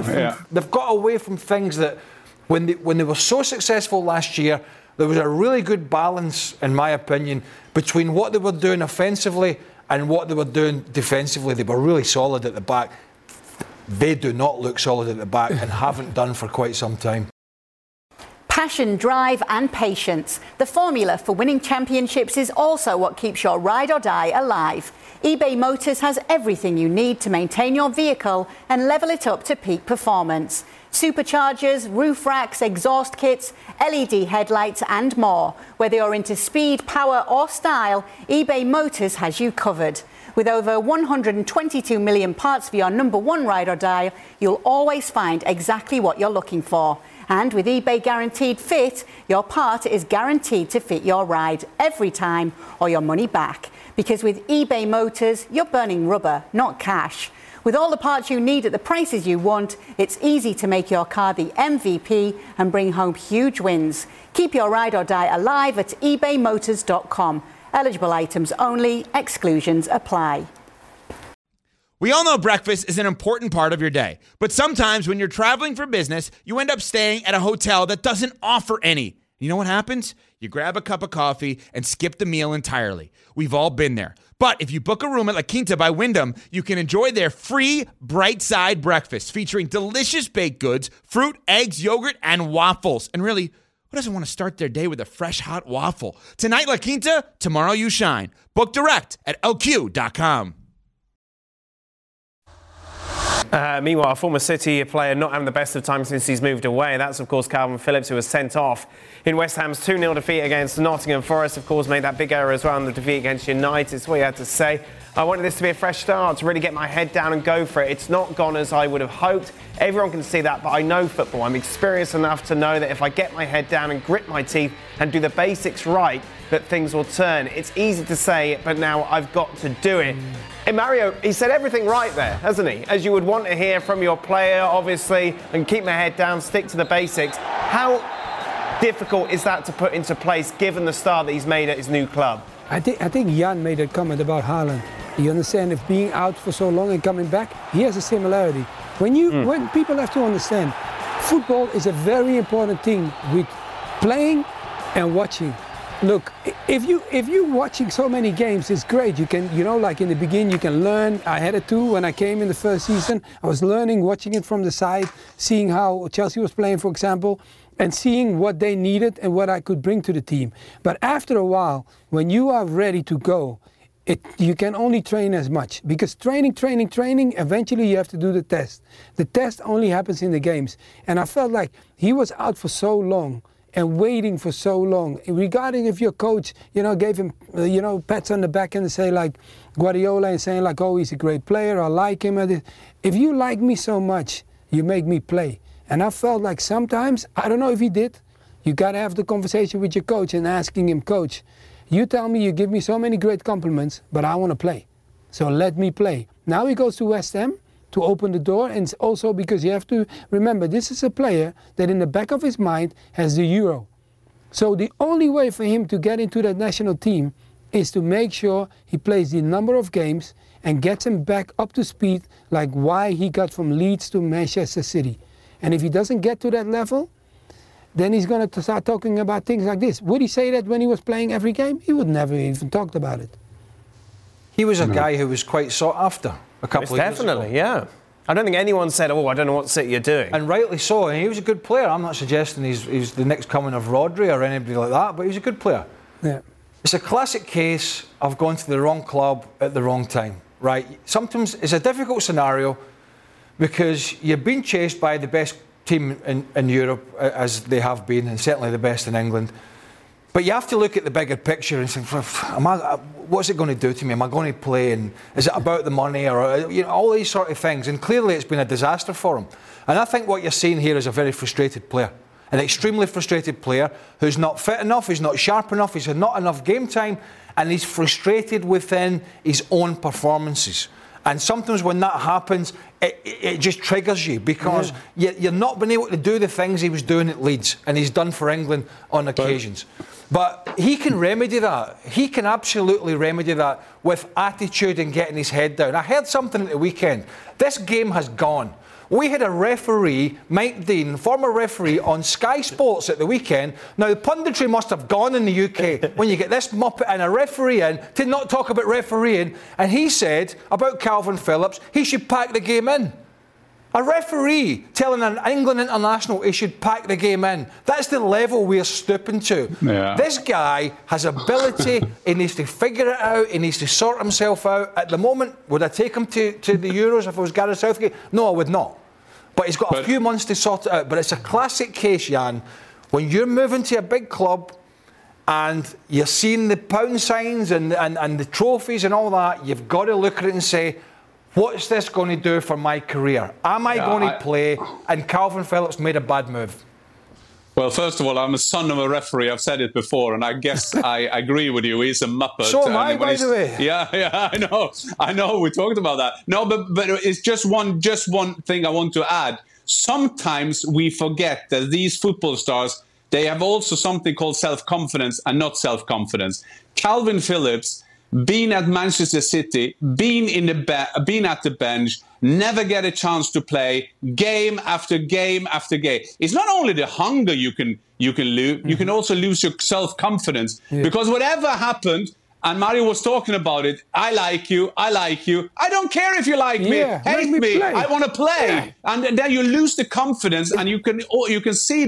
away from things that when they were so successful last year, there was a really good balance, in my opinion, between what they were doing offensively and what they were doing defensively. They were really solid at the back. They do not look solid at the back and haven't done for quite some time. Passion, drive and patience. The formula for winning championships is also what keeps your ride or die alive. eBay Motors has everything you need to maintain your vehicle and level it up to peak performance. Superchargers, roof racks, exhaust kits, LED headlights and more. Whether you're into speed, power or style, eBay Motors has you covered. With over 122 million parts for your number one ride or die, you'll always find exactly what you're looking for. And with eBay Guaranteed Fit, your part is guaranteed to fit your ride every time or your money back. Because with eBay Motors, you're burning rubber, not cash. With all the parts you need at the prices you want, it's easy to make your car the MVP and bring home huge wins. Keep your ride or die alive at ebaymotors.com. Eligible items only. Exclusions apply. We all know breakfast is an important part of your day, but sometimes when you're traveling for business, you end up staying at a hotel that doesn't offer any. You know what happens? You grab a cup of coffee and skip the meal entirely. We've all been there. But if you book a room at La Quinta by Wyndham, you can enjoy their free Bright Side breakfast featuring delicious baked goods, fruit, eggs, yogurt, and waffles. And really, Who doesn't want to start their day with a fresh hot waffle? Tonight, La Quinta, tomorrow you shine. Book direct at lq.com. Meanwhile, a former City player not having the best of times since he's moved away. That's, of course, Calvin Phillips, who was sent off in West Ham's 2-0 defeat against Nottingham Forest. Of course, made that big error as well in the defeat against United. That's what he had to say. I wanted this to be a fresh start, to really get my head down and go for it. It's not gone as I would have hoped. Everyone can see that, but I know football. I'm experienced enough to know that if I get my head down and grit my teeth and do the basics right, that things will turn. It's easy to say, but now I've got to do it. And Mario, he said everything right there, hasn't he? As you would want to hear from your player, obviously, and keep my head down, stick to the basics. How difficult is that to put into place, given the start that he's made at his new club? I think Jan made a comment about Haaland. You understand, if being out for so long and coming back, he has a similarity. When people have to understand, football is a very important thing with playing and watching. Look, if you're watching so many games, it's great. You can, like in the beginning, you can learn. I had it too when I came in the first season. I was learning, watching it from the side, seeing how Chelsea was playing, for example, and seeing what they needed and what I could bring to the team. But after a while, when you are ready to go, you can only train as much, because training, eventually you have to do the test. The test only happens in the games. And I felt like he was out for so long and waiting for so long. Regarding if your coach, gave him, pats on the back and say like Guardiola and saying like, oh, he's a great player, I like him. If you like me so much, you make me play. And I felt like sometimes, I don't know if he did, you got to have the conversation with your coach and asking him, coach, you tell me you give me so many great compliments, but I want to play. So let me play. Now he goes to West Ham to open the door, and also because you have to remember, this is a player that in the back of his mind has the Euro. So the only way for him to get into that national team is to make sure he plays the number of games and gets him back up to speed, like why he got from Leeds to Manchester City. And if he doesn't get to that level, then he's going to start talking about things like this. Would he say that when he was playing every game? He would never even talked about it. He was a guy who was quite sought after a couple of years ago. Definitely, yeah. I don't think anyone said, oh, I don't know what City are doing. And rightly so. And he was a good player. I'm not suggesting he's the next coming of Rodri or anybody like that, but he was a good player. Yeah. It's a classic case of going to the wrong club at the wrong time, right? Sometimes it's a difficult scenario because you're being chased by the best team in Europe, as they have been, and certainly the best in England. But you have to look at the bigger picture and think, what's it going to do to me? Am I going to play? And is it about the money? Or all these sort of things. And clearly it's been a disaster for him. And I think what you're seeing here is a very frustrated player. An extremely frustrated player who's not fit enough, who's not sharp enough, he's had not enough game time, and he's frustrated within his own performances. And sometimes when that happens, it just triggers you, because you're not being able to do the things he was doing at Leeds and he's done for England on occasions. But he can remedy that. He can absolutely remedy that with attitude and getting his head down. I heard something at the weekend. This game has gone. We had a referee, Mike Dean, former referee, on Sky Sports at the weekend. Now, the punditry must have gone in the UK when you get this muppet and a referee in to not talk about refereeing. And he said about Calvin Phillips, he should pack the game in. A referee telling an England international he should pack the game in. That's the level we're stooping to. Yeah. This guy has ability. He needs to figure it out. He needs to sort himself out. At the moment, would I take him to the Euros if it was Gareth Southgate? No, I would not. But he's got a few months to sort it out. But it's a classic case, Jan. When you're moving to a big club and you're seeing the pound signs and the trophies and all that, you've got to look at it and say, what's this going to do for my career? Am I going to play? And Calvin Phillips made a bad move. Well, first of all, I'm a son of a referee. I've said it before, and I guess I agree with you. He's a muppet. So am I, by the way. Yeah, I know. We talked about that. No, but it's just one thing I want to add. Sometimes we forget that these football stars, they have also something called self-confidence and not self-confidence. Calvin Phillips, being at Manchester City, being at the bench, never get a chance to play game after game after game. It's not only the hunger you can lose, you can also lose your self-confidence. Yeah. Because whatever happened, and Mario was talking about it, I like you. I don't care if you like me, hate me, I want to play. Yeah. And then you lose the confidence, and you can see that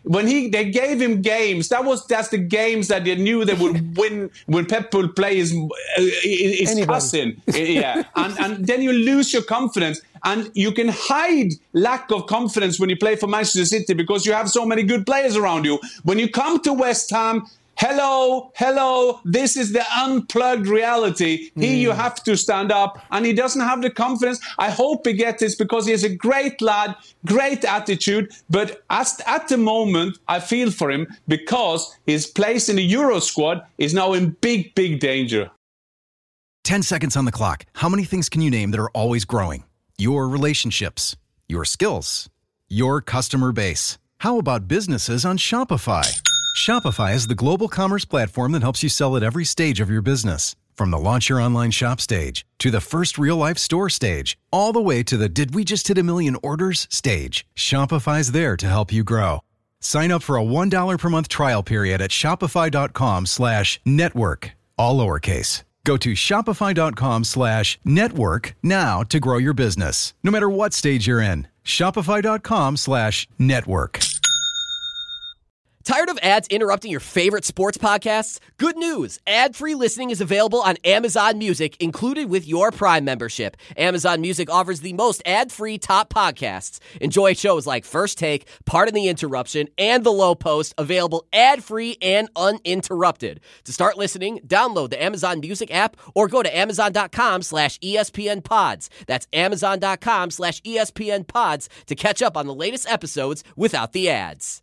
when they gave him games, that's the games that they knew they would win when Pep would play his cousin. Yeah, and then you lose your confidence, and you can hide lack of confidence when you play for Manchester City because you have so many good players around you. When you come to West Ham, hello, this is the unplugged reality. Here you have to stand up, and he doesn't have the confidence. I hope he gets this because he's a great lad, great attitude, but at the moment, I feel for him because his place in the Euro squad is now in big danger. 10 seconds on the clock. How many things can you name that are always growing? Your relationships, your skills, your customer base. How about businesses on Shopify? Shopify is the global commerce platform that helps you sell at every stage of your business. From the launch your online shop stage, to the first real-life store stage, all the way to the did we just hit a million orders stage. Shopify's there to help you grow. Sign up for a $1 per month trial period at shopify.com/network, all lowercase. Go to shopify.com/network now to grow your business, no matter what stage you're in. Shopify.com/network. Tired of ads interrupting your favorite sports podcasts? Good news! Ad-free listening is available on Amazon Music, included with your Prime membership. Amazon Music offers the most ad-free top podcasts. Enjoy shows like First Take, Pardon the Interruption, and The Low Post, available ad-free and uninterrupted. To start listening, download the Amazon Music app or go to amazon.com/ESPN Pods. That's amazon.com/ESPN Pods to catch up on the latest episodes without the ads.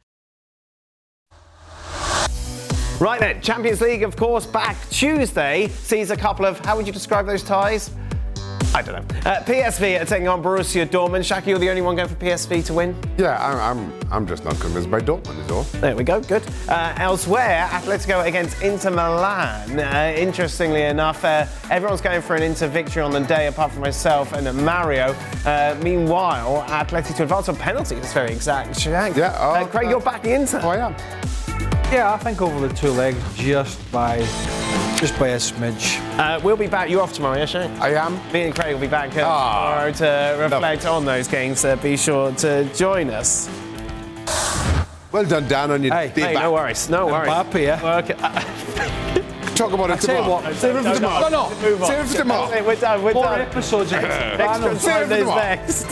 Right then, Champions League, of course, back Tuesday. Sees a couple of, how would you describe those ties? I don't know. PSV are taking on Borussia Dortmund. Shaki, you're the only one going for PSV to win? Yeah, I'm just not convinced by Dortmund, is all. There we go, good. Elsewhere, Atletico against Inter Milan. Interestingly enough, everyone's going for an Inter victory on the day, apart from myself and Mario. Meanwhile, Atletico to advance on penalties. It's very exact. Yeah, Craig, you're backing Inter. Oh, I am. Yeah, I think over the two legs, just by a smidge. We'll be back. You're off tomorrow, yes, Shane? I am. Me and Craig will be back tomorrow to reflect on those games. Be sure to join us. Well done, Dan, on your day back. No worries. Mbappe, yeah. Talk about it tomorrow. Save it for tomorrow. No. Save it for tomorrow. We're done. 4 episodes. Extra Fridays next.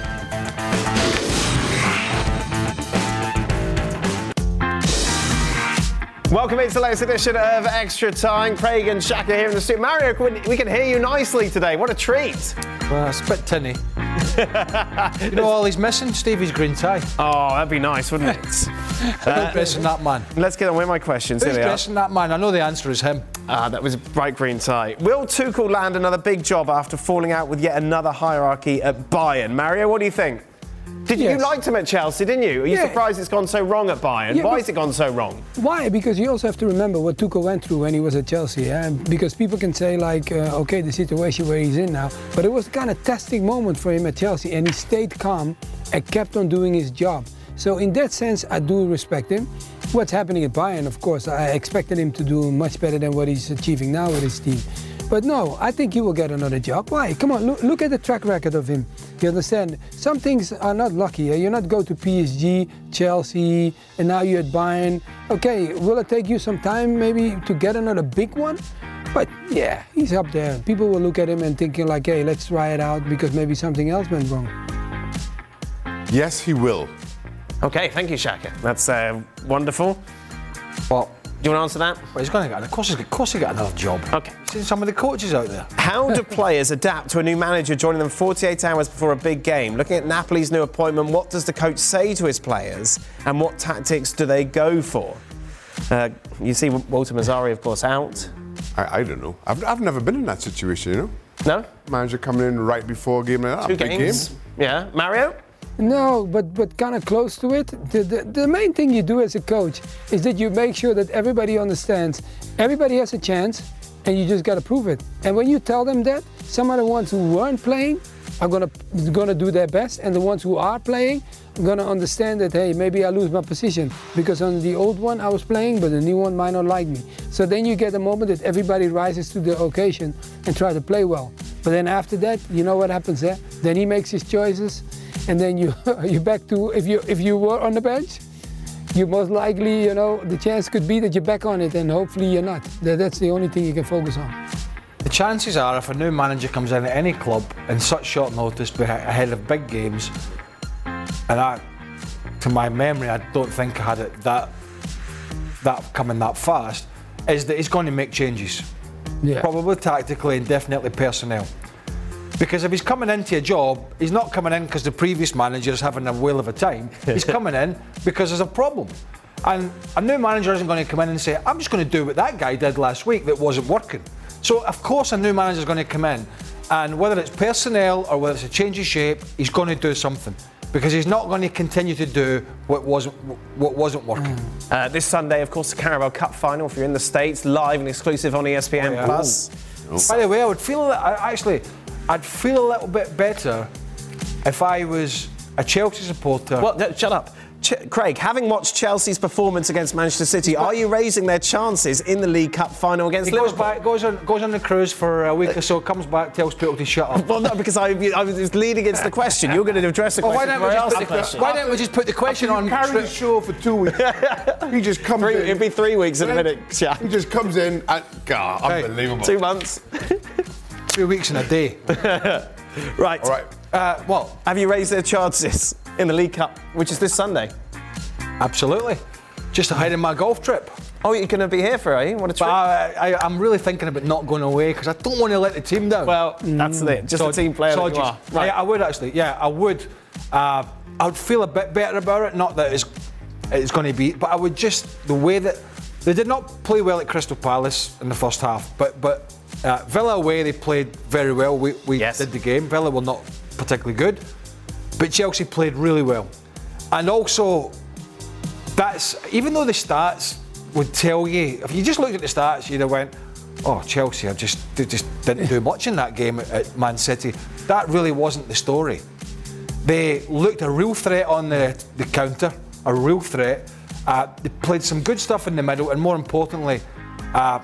Welcome into the latest edition of Extra Time. Craig and Shaka here in the studio. Mario, we can hear you nicely today. What a treat. Well, it's a bit tinny. You know all he's missing? Stevie's green tie. Oh, that'd be nice, wouldn't it? Who's dressing that man? Let's get on with my questions. Who's dressing that man? I know the answer is him. That was a bright green tie. Will Tuchel land another big job after falling out with yet another hierarchy at Bayern? Mario, what do you think? You liked him at Chelsea, didn't you? Are you surprised it's gone so wrong at Bayern? Why has it gone so wrong? Why? Because you also have to remember what Tuchel went through when he was at Chelsea. Yeah? Because people can say, like, okay, the situation where he's in now, but it was kind of testing moment for him at Chelsea, and he stayed calm and kept on doing his job. So in that sense, I do respect him. What's happening at Bayern, of course, I expected him to do much better than what he's achieving now with his team. But no, I think he will get another job. Why? Come on, look at the track record of him. You understand? Some things are not lucky. You're not go to PSG, Chelsea, and now you're at Bayern. Okay, will it take you some time maybe to get another big one? But yeah, he's up there. People will look at him and thinking like, hey, let's try it out because maybe something else went wrong. Yes, he will. Okay, thank you, Shaka. That's wonderful. Well, do you want to answer that? Well, he's going to get. Of course, he got another job. Okay. See some of the coaches out there. How do players adapt to a new manager joining them 48 hours before a big game? Looking at Napoli's new appointment, what does the coach say to his players, and what tactics do they go for? You see Walter Mazzarri, of course, out. I don't know. I've never been in that situation, you know. No. Manager coming in right before a game like that. 2 games. Yeah. Mario. No, but kind of close to it. The main thing you do as a coach is that you make sure that everybody understands. Everybody has a chance, and you just got to prove it. And when you tell them that, some of the ones who weren't playing are gonna do their best, and the ones who are playing are gonna understand that, hey, maybe I lose my position because on the old one I was playing, but the new one might not like me. So then you get a moment that everybody rises to the occasion and try to play well. But then after that, you know what happens there? Then he makes his choices. And then you're back to if you were on the bench, you most likely, you know, the chance could be that you're back on it, and hopefully you're not. That's the only thing you can focus on. The chances are, if a new manager comes in at any club in such short notice ahead of big games, and to my memory, I don't think I had it that coming that fast, is that he's going to make changes. Yeah. Probably tactically and definitely personnel. Because if he's coming into a job, he's not coming in because the previous manager is having a whale of a time. He's coming in because there's a problem. And a new manager isn't going to come in and say, I'm just going to do what that guy did last week that wasn't working. So, of course, a new manager is going to come in, and whether it's personnel or whether it's a change of shape, he's going to do something. Because he's not going to continue to do what wasn't working. This Sunday, of course, the Carabao Cup final. If you're in the States, live and exclusive on ESPN Plus. By the way, I'd feel a little bit better if I was a Chelsea supporter. What? No, shut up. Craig, having watched Chelsea's performance against Manchester City, are you raising their chances in the League Cup final against Liverpool? Goes on the cruise for a week or so, comes back, tells people to shut up. Well, no, because I was leading against the question. You're going to address the question. Why don't we just put the question on? Carry the show for 2 weeks. He just comes in. It'd be 3 weeks in a minute. Yeah. He just comes in and, God, unbelievable. 2 months. 2 weeks in a day. Right. All right. Well, have you raised their chances in the League Cup, which is this Sunday? Absolutely. Just ahead of my golf trip. Oh, you're going to be here for, are you? What a trip. I'm really thinking about not going away because I don't want to let the team down. Well, that's it. Just a team player that you are. Right. I would actually. Yeah, I would. I would feel a bit better about it. Not that it's going to be, but I would just, the way that they did not play well at Crystal Palace in the first half, but Villa away, they played very well. We did the game. Villa were not particularly good, but Chelsea played really well. And also, even though the stats would tell you, if you just looked at the stats, you'd have went, oh, Chelsea, they just didn't do much in that game at Man City. That really wasn't the story. They looked a real threat on the counter, a real threat. They played some good stuff in the middle, and more importantly, at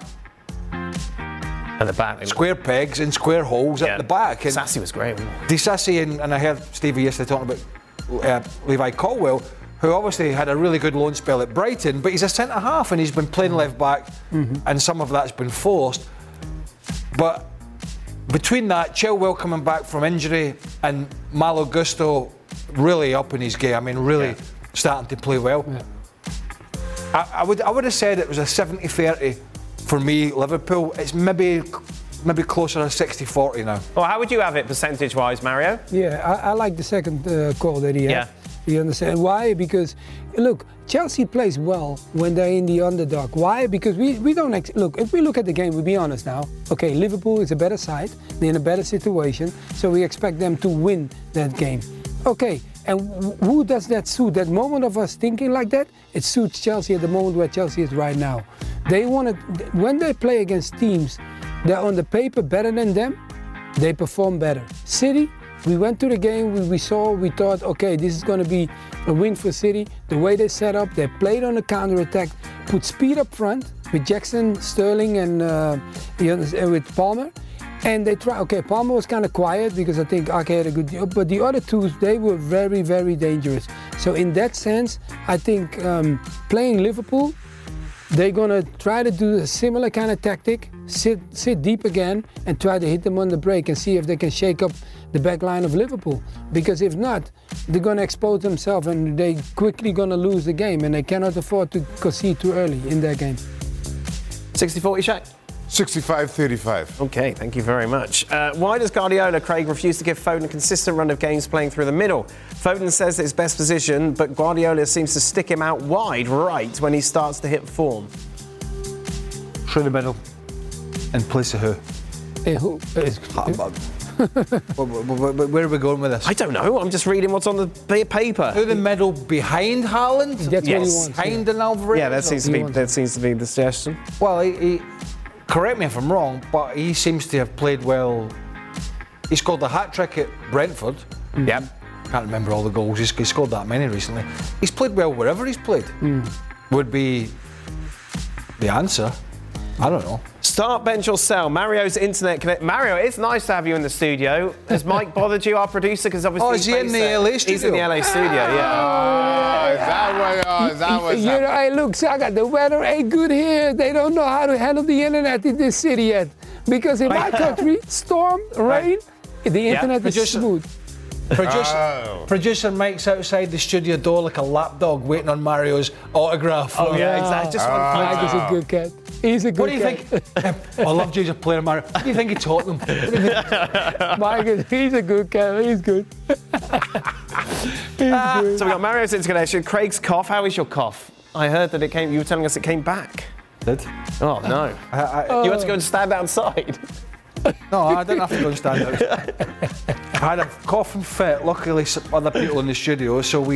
the back, square pegs and square holes at the back. Disasi was great. Disasi and I heard Stevie yesterday talking about Levi Colwill, who obviously had a really good loan spell at Brighton, but he's a centre-half and he's been playing left-back, and some of that's been forced. But between that, Chilwell coming back from injury and Malo Gusto really up in his game, I mean, really starting to play well. Yeah. I would have said it was a 70-30 for me, Liverpool. It's maybe closer to 60-40 now. Well, how would you have it percentage-wise, Mario? Yeah, I like the second call that he had. Yeah. You understand why? Because, look, Chelsea plays well when they're in the underdog. Why? Because we don't look. If we look at the game, we'll be honest now. Okay, Liverpool is a better side. They're in a better situation, so we expect them to win that game. Okay, and who does that suit? That moment of us thinking like that, it suits Chelsea at the moment where Chelsea is right now. They want to, when they play against teams that are on the paper better than them, they perform better. City. We went to the game, we thought, okay, this is going to be a win for City. The way they set up, they played on the counter-attack, put speed up front with Jackson, Sterling, and with Palmer. And they try. Okay, Palmer was kind of quiet because I think Ake had a good job, but the other two, they were very, very dangerous. So in that sense, I think playing Liverpool, they're going to try to do a similar kind of tactic, sit deep again and try to hit them on the break and see if they can shake up the back line of Liverpool. Because if not, they're going to expose themselves and they're quickly going to lose the game, and they cannot afford to concede too early in their game. 60-40, Shaq? 65-35. Okay, thank you very much. Why does Guardiola, Craig, refuse to give Foden a consistent run of games playing through the middle? Foden says it's best position, but Guardiola seems to stick him out wide right when he starts to hit form. Through the middle. In place of who? Who? Where are we going with this? I don't know. I'm just reading what's on the paper. Through the middle, behind Haaland? That's what he wants. Behind an Alvarez? Yeah, that seems to be the suggestion. Well, he correct me if I'm wrong, but he seems to have played well. He scored a hat-trick at Brentford. Yep. Can't remember all the goals. He scored that many recently. He's played well wherever he's played. Would be the answer. I don't know. Start, bench or sell. Mario's internet connect. Mario, it's nice to have you in the studio. Has Mike bothered you, our producer? Because obviously, is he in the LA studio? He's in the LA studio. Yeah. Is that why Oh, that was You know, hey, look, Shaka, the weather ain't good here. They don't know how to handle the internet in this city yet. Because in my country, storm, rain, the internet is smooth. Producer Mike's outside the studio door like a lapdog waiting on Mario's autograph. Oh, yeah, exactly. Just Mike is a good cat. He's a good cat. What do you think? I love you as a player, Mario. What do you think he taught them? Mike, he's a good cat. He's good. So we got Mario's interconnection. Craig's cough. How is your cough? I heard that it came. You were telling us it came back. Did? Oh no! You had to go and stand outside. No, I didn't have to go and stand outside. I had a coughing fit. Luckily, some other people in the studio, so we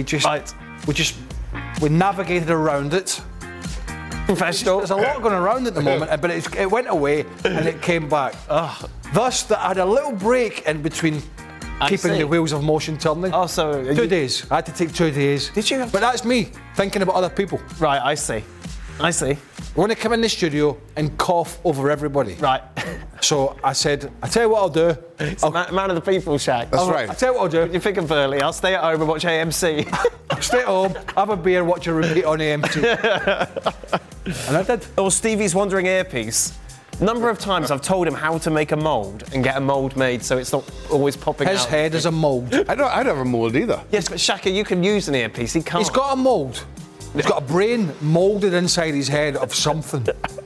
navigated around it. Professional. There's a lot going around at the moment, but it went away and it came back. Thus, I had a little break in between keeping the wheels of motion turning. Oh, so 2 days. I had to take 2 days. Did you? But that's me thinking about other people. Right, I see. I want to come in the studio and cough over everybody. Right. So I said, I tell you what I'll do. Man of the people, Shaq. That's right. I tell you what I'll do. You think of Burley. I'll stay at home and watch AMC. I'll stay at home, have a beer, watch a repeat on AMC. And I did. Or Stevie's Wandering Earpiece. Number of times I've told him how to make a mould and get a mould made so it's not always popping out. His head is a mould. I don't have a mould either. Yes, but Shaka, you can use an earpiece. He can't. He's got a mould. He's got a brain moulded inside his head of something.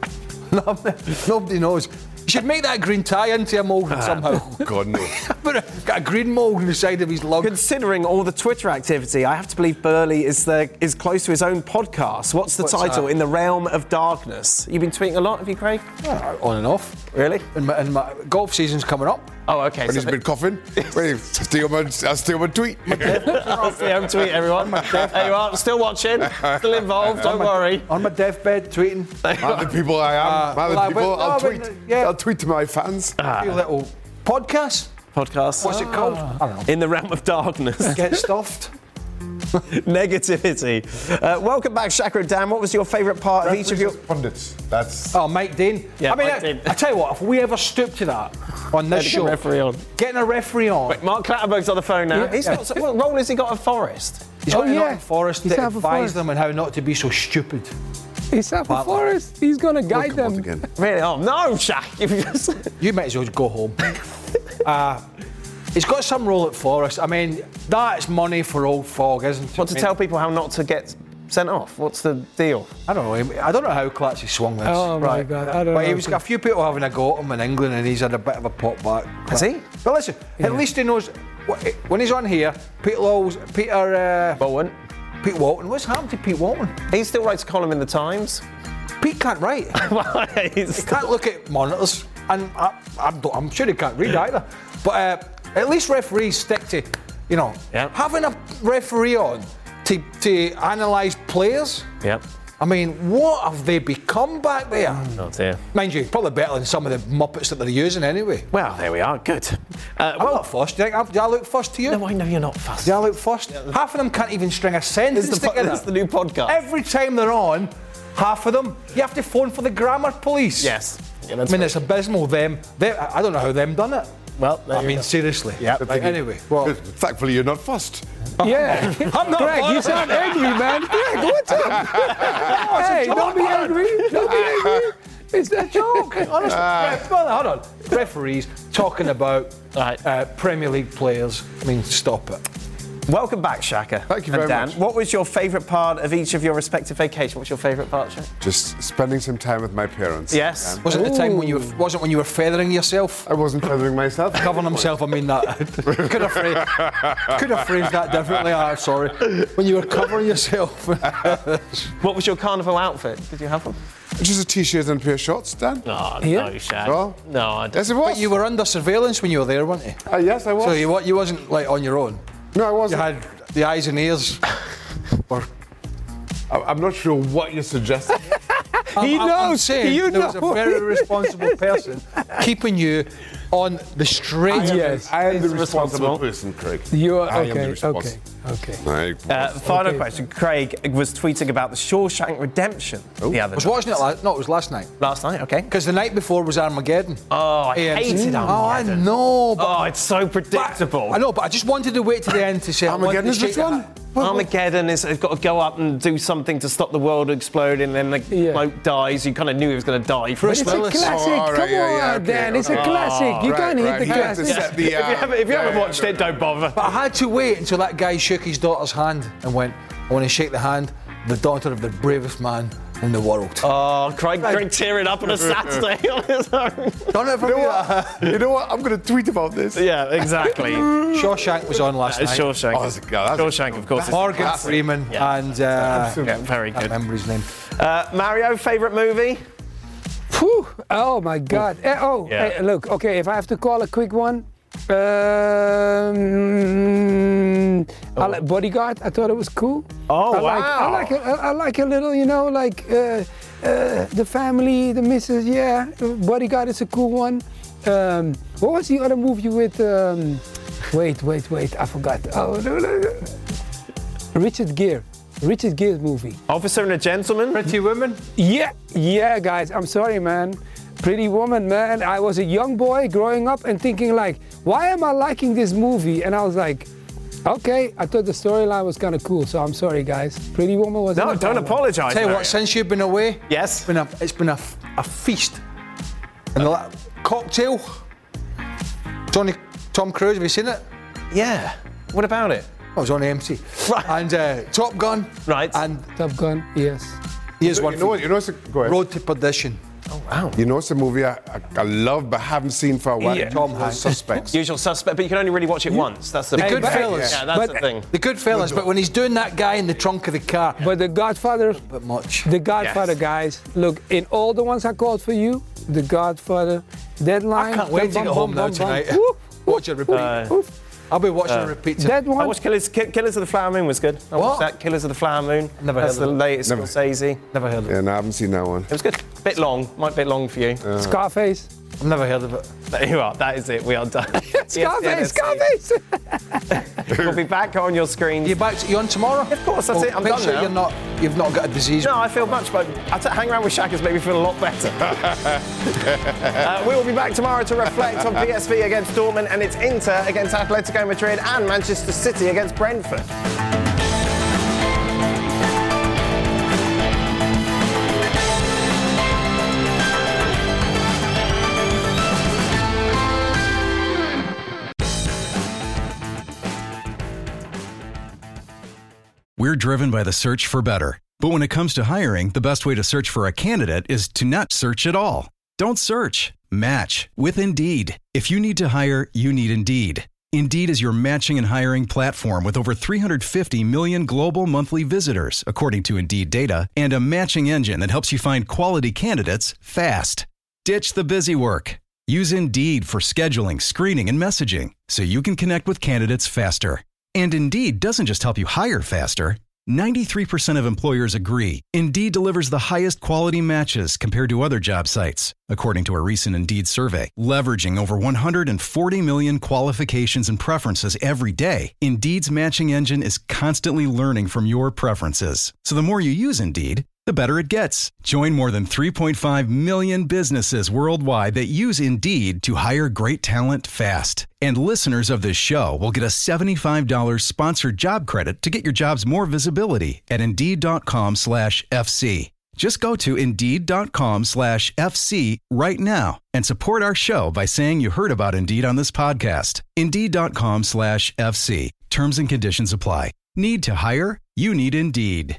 Nobody knows. You should make that green tie into a mould somehow. Oh, God, no. But got a green mould in the side of his lung. Considering all the Twitter activity, I have to believe Burley is close to his own podcast. What's the title? In the Realm of Darkness. You've been tweeting a lot, have you, Craig? On and off. Really? And my golf season's coming up. Oh, okay. When he's been coughing, I'll stay on my tweet. I'll stay home tweet, everyone. There you are, still watching, still involved, don't worry. On my deathbed, tweeting. Man, the people I am. I'll tweet to my fans. A few little podcasts. What's it called? I don't know. In the Realm of Darkness. Get stuffed. Negativity. Welcome back, Shaka and Dan. What was your favourite part of each of your pundits? That's Mike Dean. Yeah, I mean, Mike Dean. I tell you what, if we ever stoop to that on this show, getting a referee on. Wait, Mark Clatterberg's on the phone now. What role has he got at Forest? He's got an Forest to advise them on how not to be so stupid. He's half a Forest. He's going to guide them. Again. Really? Oh no, Shaq! You might as well go home. He's got some role at Forest. I mean, that's money for old Fogg, isn't it? What, to tell people how not to get sent off? What's the deal? I don't know. I don't know how Clatchy swung this. Oh, my God. I don't know. But he was got a few people having a go at him in England, and he's had a bit of a pop back. Has he? But listen, at least he knows when he's on here. Pete Walton. Pete Walton. What's happened to Pete Walton? He still writes a column in the Times. Pete can't write. He can't look at monitors, and I'm sure he can't read either. But at least referees stick to, having a referee on to analyse players. Yep. I mean, what have they become back there? Oh dear. Mind you, probably better than some of the muppets that they're using anyway. Well, there we are. Good. I'm not fussed. Do I look fussed to you? No, I know you're not fussed. Do I look fussed? Half of them can't even string a sentence together. That's the new podcast. Every time they're on, half of them, you have to phone for the grammar police. Yes. Yeah, it's abysmal. I don't know how them done it. Well, seriously. Yeah. Anyway, well, thankfully you're not fussed. Yeah. I'm not. Greg, you sound angry, man. Greg, what's up? Hey, don't be angry. Don't be angry. It's a joke. Honestly, hold on. Referees talking about Premier League players. I mean, stop it. Welcome back, Shaka. Thank you very Dan. much. What was your favourite part of each of your respective vacations? What's your favourite part, Shaka? Just spending some time with my parents. Yes. Was it the time when you were feathering yourself? I wasn't feathering myself. Covering himself, I mean that. Could have phrased that differently. Sorry. When you were covering yourself. What was your carnival outfit? Did you have one? Just a t-shirt and a pair of shorts, Dan. Oh, Yeah. no, Shaq. Oh. No, I don't. Yes, it was. But you were under surveillance when you were there, weren't you? Yes, I was. So you wasn't like on your own. No, I wasn't. You had the eyes and ears. I'm not sure what you're suggesting. I'm saying there was a very responsible person keeping you on the straight. I am the responsible person, Craig. You're I am the okay. responsible. Okay. Final question. Craig was tweeting about the Shawshank Redemption the other I was night. watching it it was last night. Last night, okay. Because the night before was Armageddon. Oh, I hated Armageddon. Oh, I know. But Oh, it's so predictable. I know, but I just wanted to wait to the end to say. Armageddon is which one? Armageddon has got to go up and do something to stop the world exploding, and then the bloke dies. You kind of knew he was going to die. But it's a classic. Come on, Dan. It's a classic. You can't hit the classic. If you haven't watched it, don't bother. But I had to wait until that guy shook his daughter's hand and went, I want to shake the hand, the daughter of the bravest man in the world. Oh, Craig tearing up on a Saturday on his own. Done it for me. You know what? I'm going to tweet about this. Yeah, exactly. Shawshank was on last night. Shawshank. Shawshank, of course. Morgan Freeman and... very good. I remember his name. Mario, favourite movie? Whew. Oh, my God. Look, okay, if I have to call a quick one... Bodyguard, I thought it was cool. Oh, I like a little, the family, the missus, Bodyguard is a cool one. What was the other movie with, wait, I forgot. Oh, no. Richard Gere's movie. Officer and a Gentleman? Pretty Woman? Yeah, guys, I'm sorry, man. Pretty Woman, man. I was a young boy growing up and thinking like, why am I liking this movie? And I was like, okay, I thought the storyline was kind of cool, so I'm sorry, guys. Pretty Woman was... No, don't apologise. Tell you what, since you've been away, yes, it's been a feast. And the Cocktail, Tom Cruise, have you seen it? Yeah. What about it? I was on AMC. Right. And Top Gun. Right. And Top Gun, yes. Here's one. Go ahead. Road to Perdition. Oh, wow. You know, it's a movie I love but haven't seen for a while. Yeah. Tom Hanks. Suspects. Usual Suspect, but you can only really watch it once. That's the Goodfellas. Yeah, that's the thing. The Goodfellas, but when he's doing that guy in the trunk of the car. But The Godfather... But much. The Godfather, guys. Look, in all the ones I called for you, The Godfather, Deadline... I can't wait to get home now tonight. Watch it repeat. I'll be watching it repeat. That one. I watched Killers of the Flower Moon was good. I watched that. Killers of the Flower Moon. Never heard of it. That's the latest Scorsese. Never heard of it. Yeah, no, I haven't seen that one. It was good. Bit long. Might be a bit long for you. Scarface. I've never heard of it. There you are. That is it. We are done. Scarface. We'll be back on your screen. You on tomorrow? Of course, that's it. I'm make done sure now. You've not got a disease. No, I feel much better. Hang around with Shaq has made me feel a lot better. We will be back tomorrow to reflect on PSV against Dortmund, and it's Inter against Atletico Madrid and Manchester City against Brentford. We're driven by the search for better. But when it comes to hiring, the best way to search for a candidate is to not search at all. Don't search. Match with Indeed. If you need to hire, you need Indeed. Indeed is your matching and hiring platform with over 350 million global monthly visitors, according to Indeed data, and a matching engine that helps you find quality candidates fast. Ditch the busy work. Use Indeed for scheduling, screening, and messaging so you can connect with candidates faster. And Indeed doesn't just help you hire faster. 93% of employers agree Indeed delivers the highest quality matches compared to other job sites, according to a recent Indeed survey. Leveraging over 140 million qualifications and preferences every day, Indeed's matching engine is constantly learning from your preferences. So the more you use Indeed, the better it gets. Join more than 3.5 million businesses worldwide that use Indeed to hire great talent fast. And listeners of this show will get a $75 sponsored job credit to get your jobs more visibility at Indeed.com/FC. Just go to Indeed.com/FC right now and support our show by saying you heard about Indeed on this podcast. Indeed.com/FC. Terms and conditions apply. Need to hire? You need Indeed.